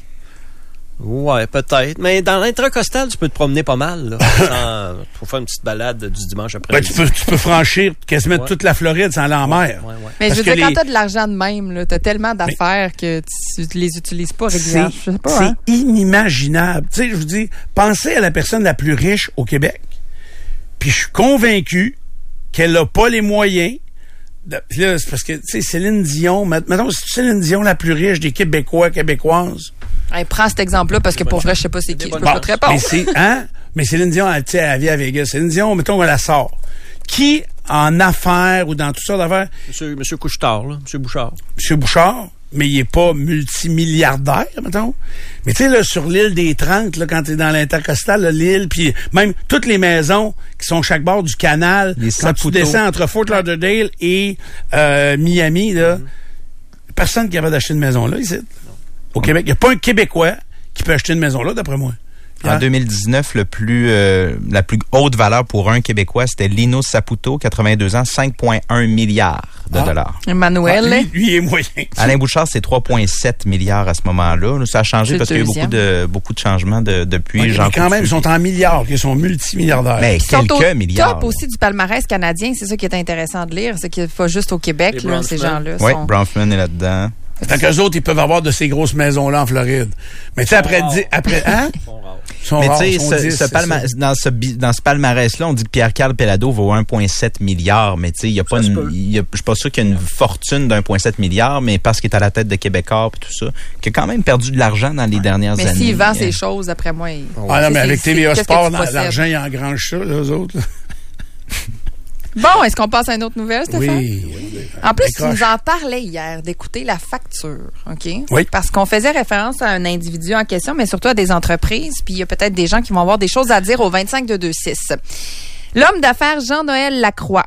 Ouais, peut-être. Mais dans l'intracostal, tu peux te promener pas mal, là. Sans, faut faire une petite balade du dimanche après. Ben, tu peux, tu peux franchir quasiment ouais. toute la Floride sans aller en mer. Ouais, ouais, ouais. Mais Parce je veux dire, les... quand t'as de l'argent de même, là, t'as tellement d'affaires mais... que tu les utilises pas régulièrement. C'est, c'est hein? inimaginable. Tu sais, je vous dis, pensez à la personne la plus riche au Québec. Puis je suis convaincu qu'elle a pas les moyens. De, là, c'est parce que, tu sais, Céline Dion, mettons, c'est Céline Dion la plus riche des Québécois, Québécoises. Hey, prends cet exemple-là parce que pour vrai, je sais pas c'est qui. Je peux pas te répondre. Mais c'est, hein? Mais Céline Dion, elle, tu sais, elle vit à Vegas. Céline Dion, mettons, elle la sort. Qui, en affaires ou dans toutes sortes d'affaires? Monsieur, Monsieur Couche-Tard, là. Monsieur Bouchard. Monsieur Bouchard, mais il est pas multimilliardaire, mettons. Mais tu sais, là, sur l'île des trente, là, quand t'es dans l'intercostal, là, l'île, puis même toutes les maisons qui sont chaque bord du canal, les quand tu descends entre Fort Lauderdale et euh, Miami, là, mm-hmm. personne qui avait d'acheter une maison là, ici. Au Québec, il n'y a pas un Québécois qui peut acheter une maison là, d'après moi. En deux mille dix-neuf, le plus, euh, la plus haute valeur pour un Québécois, c'était Lino Saputo, quatre-vingt-deux ans, cinq virgule un milliards de ah. dollars. Emmanuel, ah, lui, lui est moyen. Alain Bouchard, c'est trois virgule sept milliards à ce moment-là. Ça a changé c'est parce qu'il y a eu beaucoup de, beaucoup de changements de, depuis. Ouais, mais quand même, ils sont en milliards, ils sont multimilliardaires. Mais ils quelques sont au milliards. Top aussi du palmarès canadien, c'est ça qui est intéressant de lire, c'est qu'il faut juste au Québec, là, ces gens-là. Oui, sont... Bronfman est là-dedans. Tant qu'eux autres, ils peuvent avoir de ces grosses maisons-là en Floride. Mais tu sais, après, di- après, hein? Sont Mais rares, tu sais, sont ce, dix, ce palma- dans ce bi- dans ce palmarès-là, on dit que Pierre-Carl Pellado vaut un virgule sept milliard, mais tu sais, il y a pas Ça se une, peut. il y a, je suis pas sûr qu'il y a une fortune d'un virgule sept milliard, mais parce qu'il est à la tête de Québécois et tout ça, qui a quand même perdu de l'argent dans les dernières Mais années. s'il vend Euh, ces choses, après moi, il... Ah non, mais c'est- avec c'est- T V A qu'est-ce que Sport, tu possèdes? l'argent, ils engrangent ça, là, eux autres. là. Bon, est-ce qu'on passe à une autre nouvelle, Stéphane? Oui. En plus, tu Décroche. nous en parlais hier d'écouter la facture, OK? Oui. Parce qu'on faisait référence à un individu en question, mais surtout à des entreprises, puis il y a peut-être des gens qui vont avoir des choses à dire au vingt-cinq deux vingt-six. L'homme d'affaires Jean-Noël Lacroix.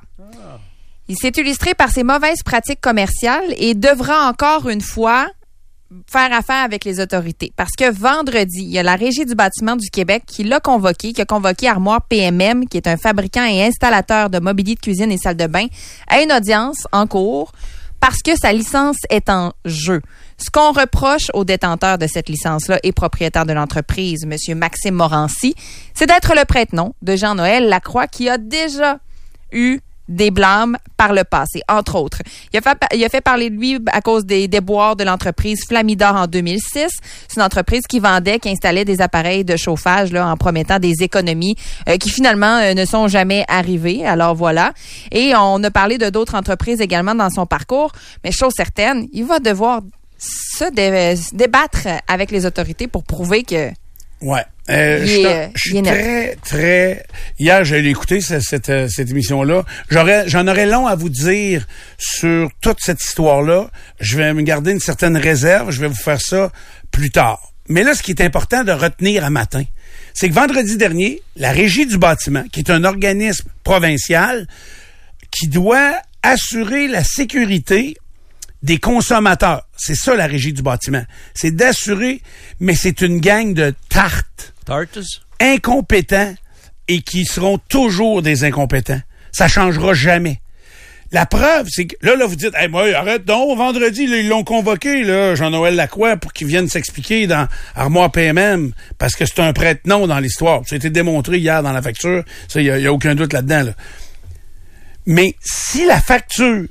Il s'est illustré par ses mauvaises pratiques commerciales et devra encore une fois faire affaire avec les autorités. Parce que vendredi, il y a la Régie du bâtiment du Québec qui l'a convoqué, qui a convoqué Armoire P M M, qui est un fabricant et installateur de mobilier de cuisine et salle de bain, à une audience en cours parce que sa licence est en jeu. Ce qu'on reproche au détenteur de cette licence-là et propriétaire de l'entreprise, M. Maxime Morancy, c'est d'être le prête-nom de Jean-Noël Lacroix qui a déjà eu des blâmes par le passé, entre autres. Il a fait, il a fait parler de lui à cause des déboires de l'entreprise Flamidor en deux mille six. C'est une entreprise qui vendait, qui installait des appareils de chauffage là, en promettant des économies euh, qui finalement euh, ne sont jamais arrivées. Alors voilà. Et on a parlé de d'autres entreprises également dans son parcours. Mais chose certaine, il va devoir se dé- se débattre avec les autorités pour prouver que Ouais. Euh, Il je est, suis- euh, je suis il est net. très, très... Hier, j'ai écouté cette, cette, euh, cette émission-là. J'aurais, j'en aurais long à vous dire sur toute cette histoire-là. Je vais me garder une certaine réserve. Je vais vous faire ça plus tard. Mais là, ce qui est important de retenir à matin, c'est que vendredi dernier, la Régie du bâtiment, qui est un organisme provincial qui doit assurer la sécurité des consommateurs. C'est ça, la Régie du bâtiment. C'est d'assurer, mais c'est une gang de tartes. Tartes? Incompétents et qui seront toujours des incompétents. Ça changera jamais. La preuve, c'est que là, là, vous dites, hey, moi, arrête donc, vendredi, là, ils l'ont convoqué, là, Jean-Noël Lacroix, pour qu'il vienne s'expliquer dans Armoire P M M, parce que c'est un prête-nom dans l'histoire. Ça a été démontré hier dans la facture. Ça, il n'y a, a aucun doute là-dedans, là. Mais si la facture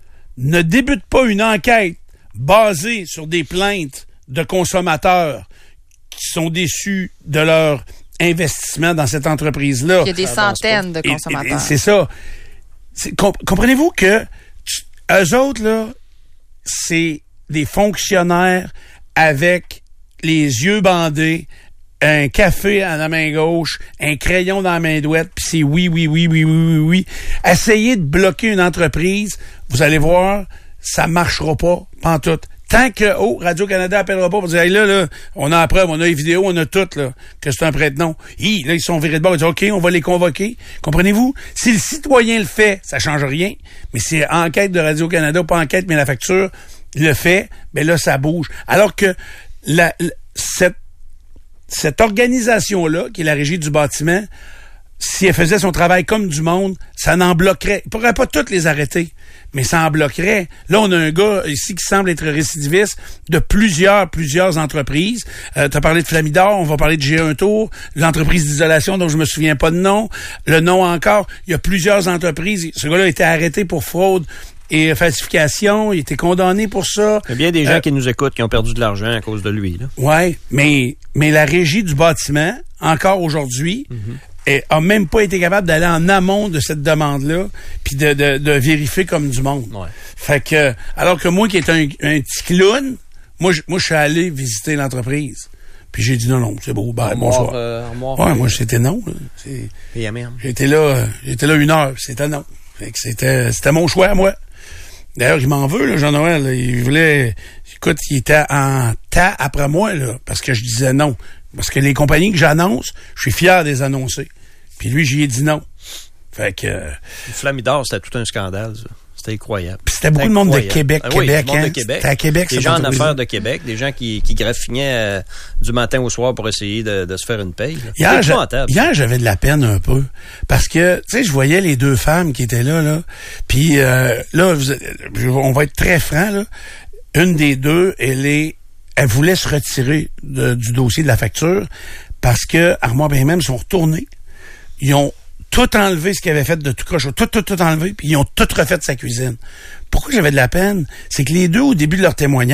ne débute pas une enquête basée sur des plaintes de consommateurs qui sont déçus de leur investissement dans cette entreprise-là. il y a des centaines de Et- et- et consommateurs. c'est ça. C'est- comp- comprenez-vous que tu- eux autres, là, c'est des fonctionnaires avec les yeux bandés, un café à la main gauche, un crayon dans la main droite, puis c'est oui, oui, oui, oui, oui, oui, oui. Essayez de bloquer une entreprise, vous allez voir, ça marchera pas, pantoute. Tant que, oh, Radio-Canada appellera pas pour dire, hey, là, là, on a la preuve, on a les vidéos, on a tout, là, que c'est un prête-nom. Hi, là, ils sont virés de bord, ils disent, OK, on va les convoquer. Comprenez-vous? Si le citoyen le fait, ça change rien, mais si enquête de Radio-Canada, pas enquête, mais la facture le fait, ben là, ça bouge. Alors que la, la- cette, cette organisation-là, qui est la Régie du bâtiment, si elle faisait son travail comme du monde, ça n'en bloquerait. Il ne pourrait pas toutes les arrêter, mais ça en bloquerait. Là, on a un gars ici qui semble être récidiviste de plusieurs, plusieurs entreprises. Euh, tu as parlé de Flamidor, on va parler de G un Tour, l'entreprise d'isolation dont je me souviens pas de nom, le nom encore. Il y a plusieurs entreprises. Ce gars-là a été arrêté pour fraude et falsification. Il a été condamné pour ça. Il y a bien des gens Euh, qui nous écoutent qui ont perdu de l'argent à cause de lui. Là. Ouais, mais, mais la Régie du bâtiment, encore aujourd'hui, elle a même pas été capable d'aller en amont de cette demande-là, puis de, de, de vérifier comme du monde. Ouais. Fait que, alors que moi qui est un, un petit clown, moi, je, moi, je suis allé visiter l'entreprise. Puis j'ai dit non, non, c'est beau, bye, Armoire, bonsoir. euh, armoire, ouais, euh, moi, c'était non. là. C'est- P M M. J'étais là, euh, j'étais là une heure, c'était non. Fait que c'était, c'était mon choix à moi. D'ailleurs, il m'en veut, là, Jean-Noël. là. Il voulait... Écoute, il était en tas après moi, là, parce que je disais non. Parce que les compagnies que j'annonce, je suis fier de les annoncer. Puis lui, j'y ai dit non. Fait que... euh, Le Flamidor, c'était tout un scandale, ça. C'était incroyable. Puis c'était beaucoup de monde de Québec, Ah oui, Québec, du monde hein. de Québec. C'était à Québec, Des cette gens en entreprise-là. affaires de Québec, des gens qui, qui graffinaient euh, du matin au soir pour essayer de, de se faire une paye. là. Hier, C'était j'a- épouvantable. hier, j'avais de la peine un peu. Parce que, tu sais, je voyais les deux femmes qui étaient là, là. Puis euh, là, vous- on va être très franc, là. Une des deux, elle est... Elle voulait se retirer de- du dossier de la facture parce que Armoire P M M sont retournés. Ils ont tout enlevé ce qu'ils avaient fait de tout croche. Tout, tout, tout enlevé, puis ils ont tout refait de sa cuisine. Pourquoi j'avais de la peine? C'est que les deux, au début de leur témoignage,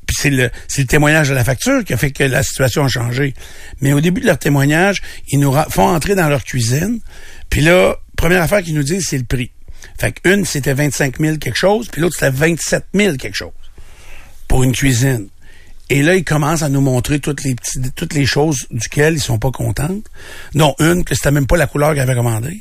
puis c'est le, c'est le témoignage de la facture qui a fait que la situation a changé. Mais au début de leur témoignage, ils nous ra- font entrer dans leur cuisine. Puis là, première affaire qu'ils nous disent, c'est le prix. Fait qu'une, c'était vingt-cinq mille quelque chose, puis l'autre, c'était vingt-sept mille quelque chose pour une cuisine. Et là, ils commencent à nous montrer toutes les petites, toutes les choses duquel ils sont pas contents. Non, une, que c'était même pas la couleur qu'ils avaient commandée.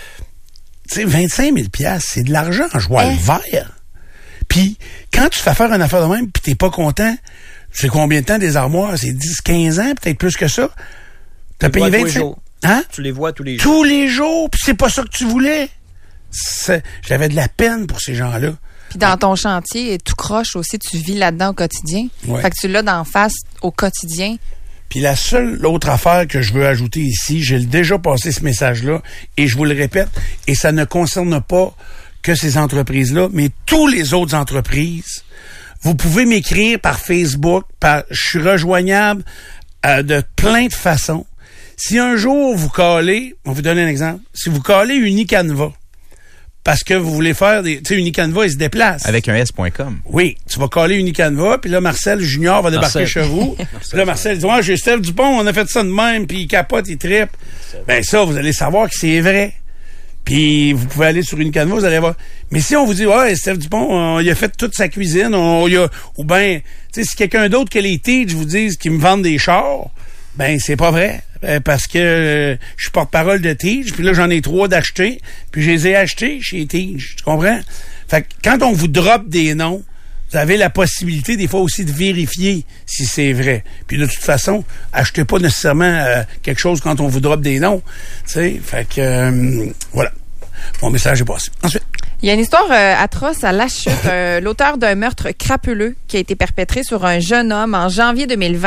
Tu sais, vingt-cinq mille piastres, c'est de l'argent en joie le vert. Puis, quand tu fais faire une affaire de même, puis t'es pas content, c'est combien de temps des armoires? C'est dix, quinze ans, peut-être plus que ça. T'as payé vingt-cinq... Hein? Tu les vois tous les jours. Tous les jours, puis c'est pas ça que tu voulais. C'est... J'avais de la peine pour ces gens-là. Puis dans ton chantier, tout croche aussi, tu vis là-dedans au quotidien. Ouais. Fait que tu l'as d'en face au quotidien. Puis la seule autre affaire que je veux ajouter ici, j'ai déjà passé ce message-là, et je vous le répète, et ça ne concerne pas que ces entreprises-là, mais toutes les autres entreprises. Vous pouvez m'écrire par Facebook, par, je suis rejoignable euh, de plein de façons. Si un jour vous calez, on va vous donner un exemple, si vous calez Unicanva, parce que vous voulez faire des... Tu sais, Unicanva, il se déplace. Avec un S point com. Oui, tu vas caler Unicanva, puis là, Marcel Junior va débarquer Marcel. chez vous. Puis là, Marcel dit, ouais, j'ai Steph Dupont, on a fait ça de même, puis il capote, il trippe. Ben ça, vous allez savoir que c'est vrai. Puis vous pouvez aller sur Unicanva, vous allez voir. Mais si on vous dit, ouais, Steph Dupont, on, il a fait toute sa cuisine, on, il a, ou ben, tu sais, si quelqu'un d'autre que les Teach vous disent qu'ils me vendent des chars, ben c'est pas vrai. Euh, parce que euh, je suis porte-parole de Teach, puis là, j'en ai trois d'acheter, puis je les ai achetés chez Teach. Tu comprends? Fait que quand on vous drop des noms, vous avez la possibilité, des fois aussi, de vérifier si c'est vrai. Puis de toute façon, achetez pas nécessairement euh, quelque chose quand on vous drop des noms. Tu sais, fait que, euh, voilà. Mon message est passé. Ensuite. Il y a une histoire euh, atroce à La Chute. Euh, l'auteur d'un meurtre crapuleux qui a été perpétré sur un jeune homme en janvier deux mille vingt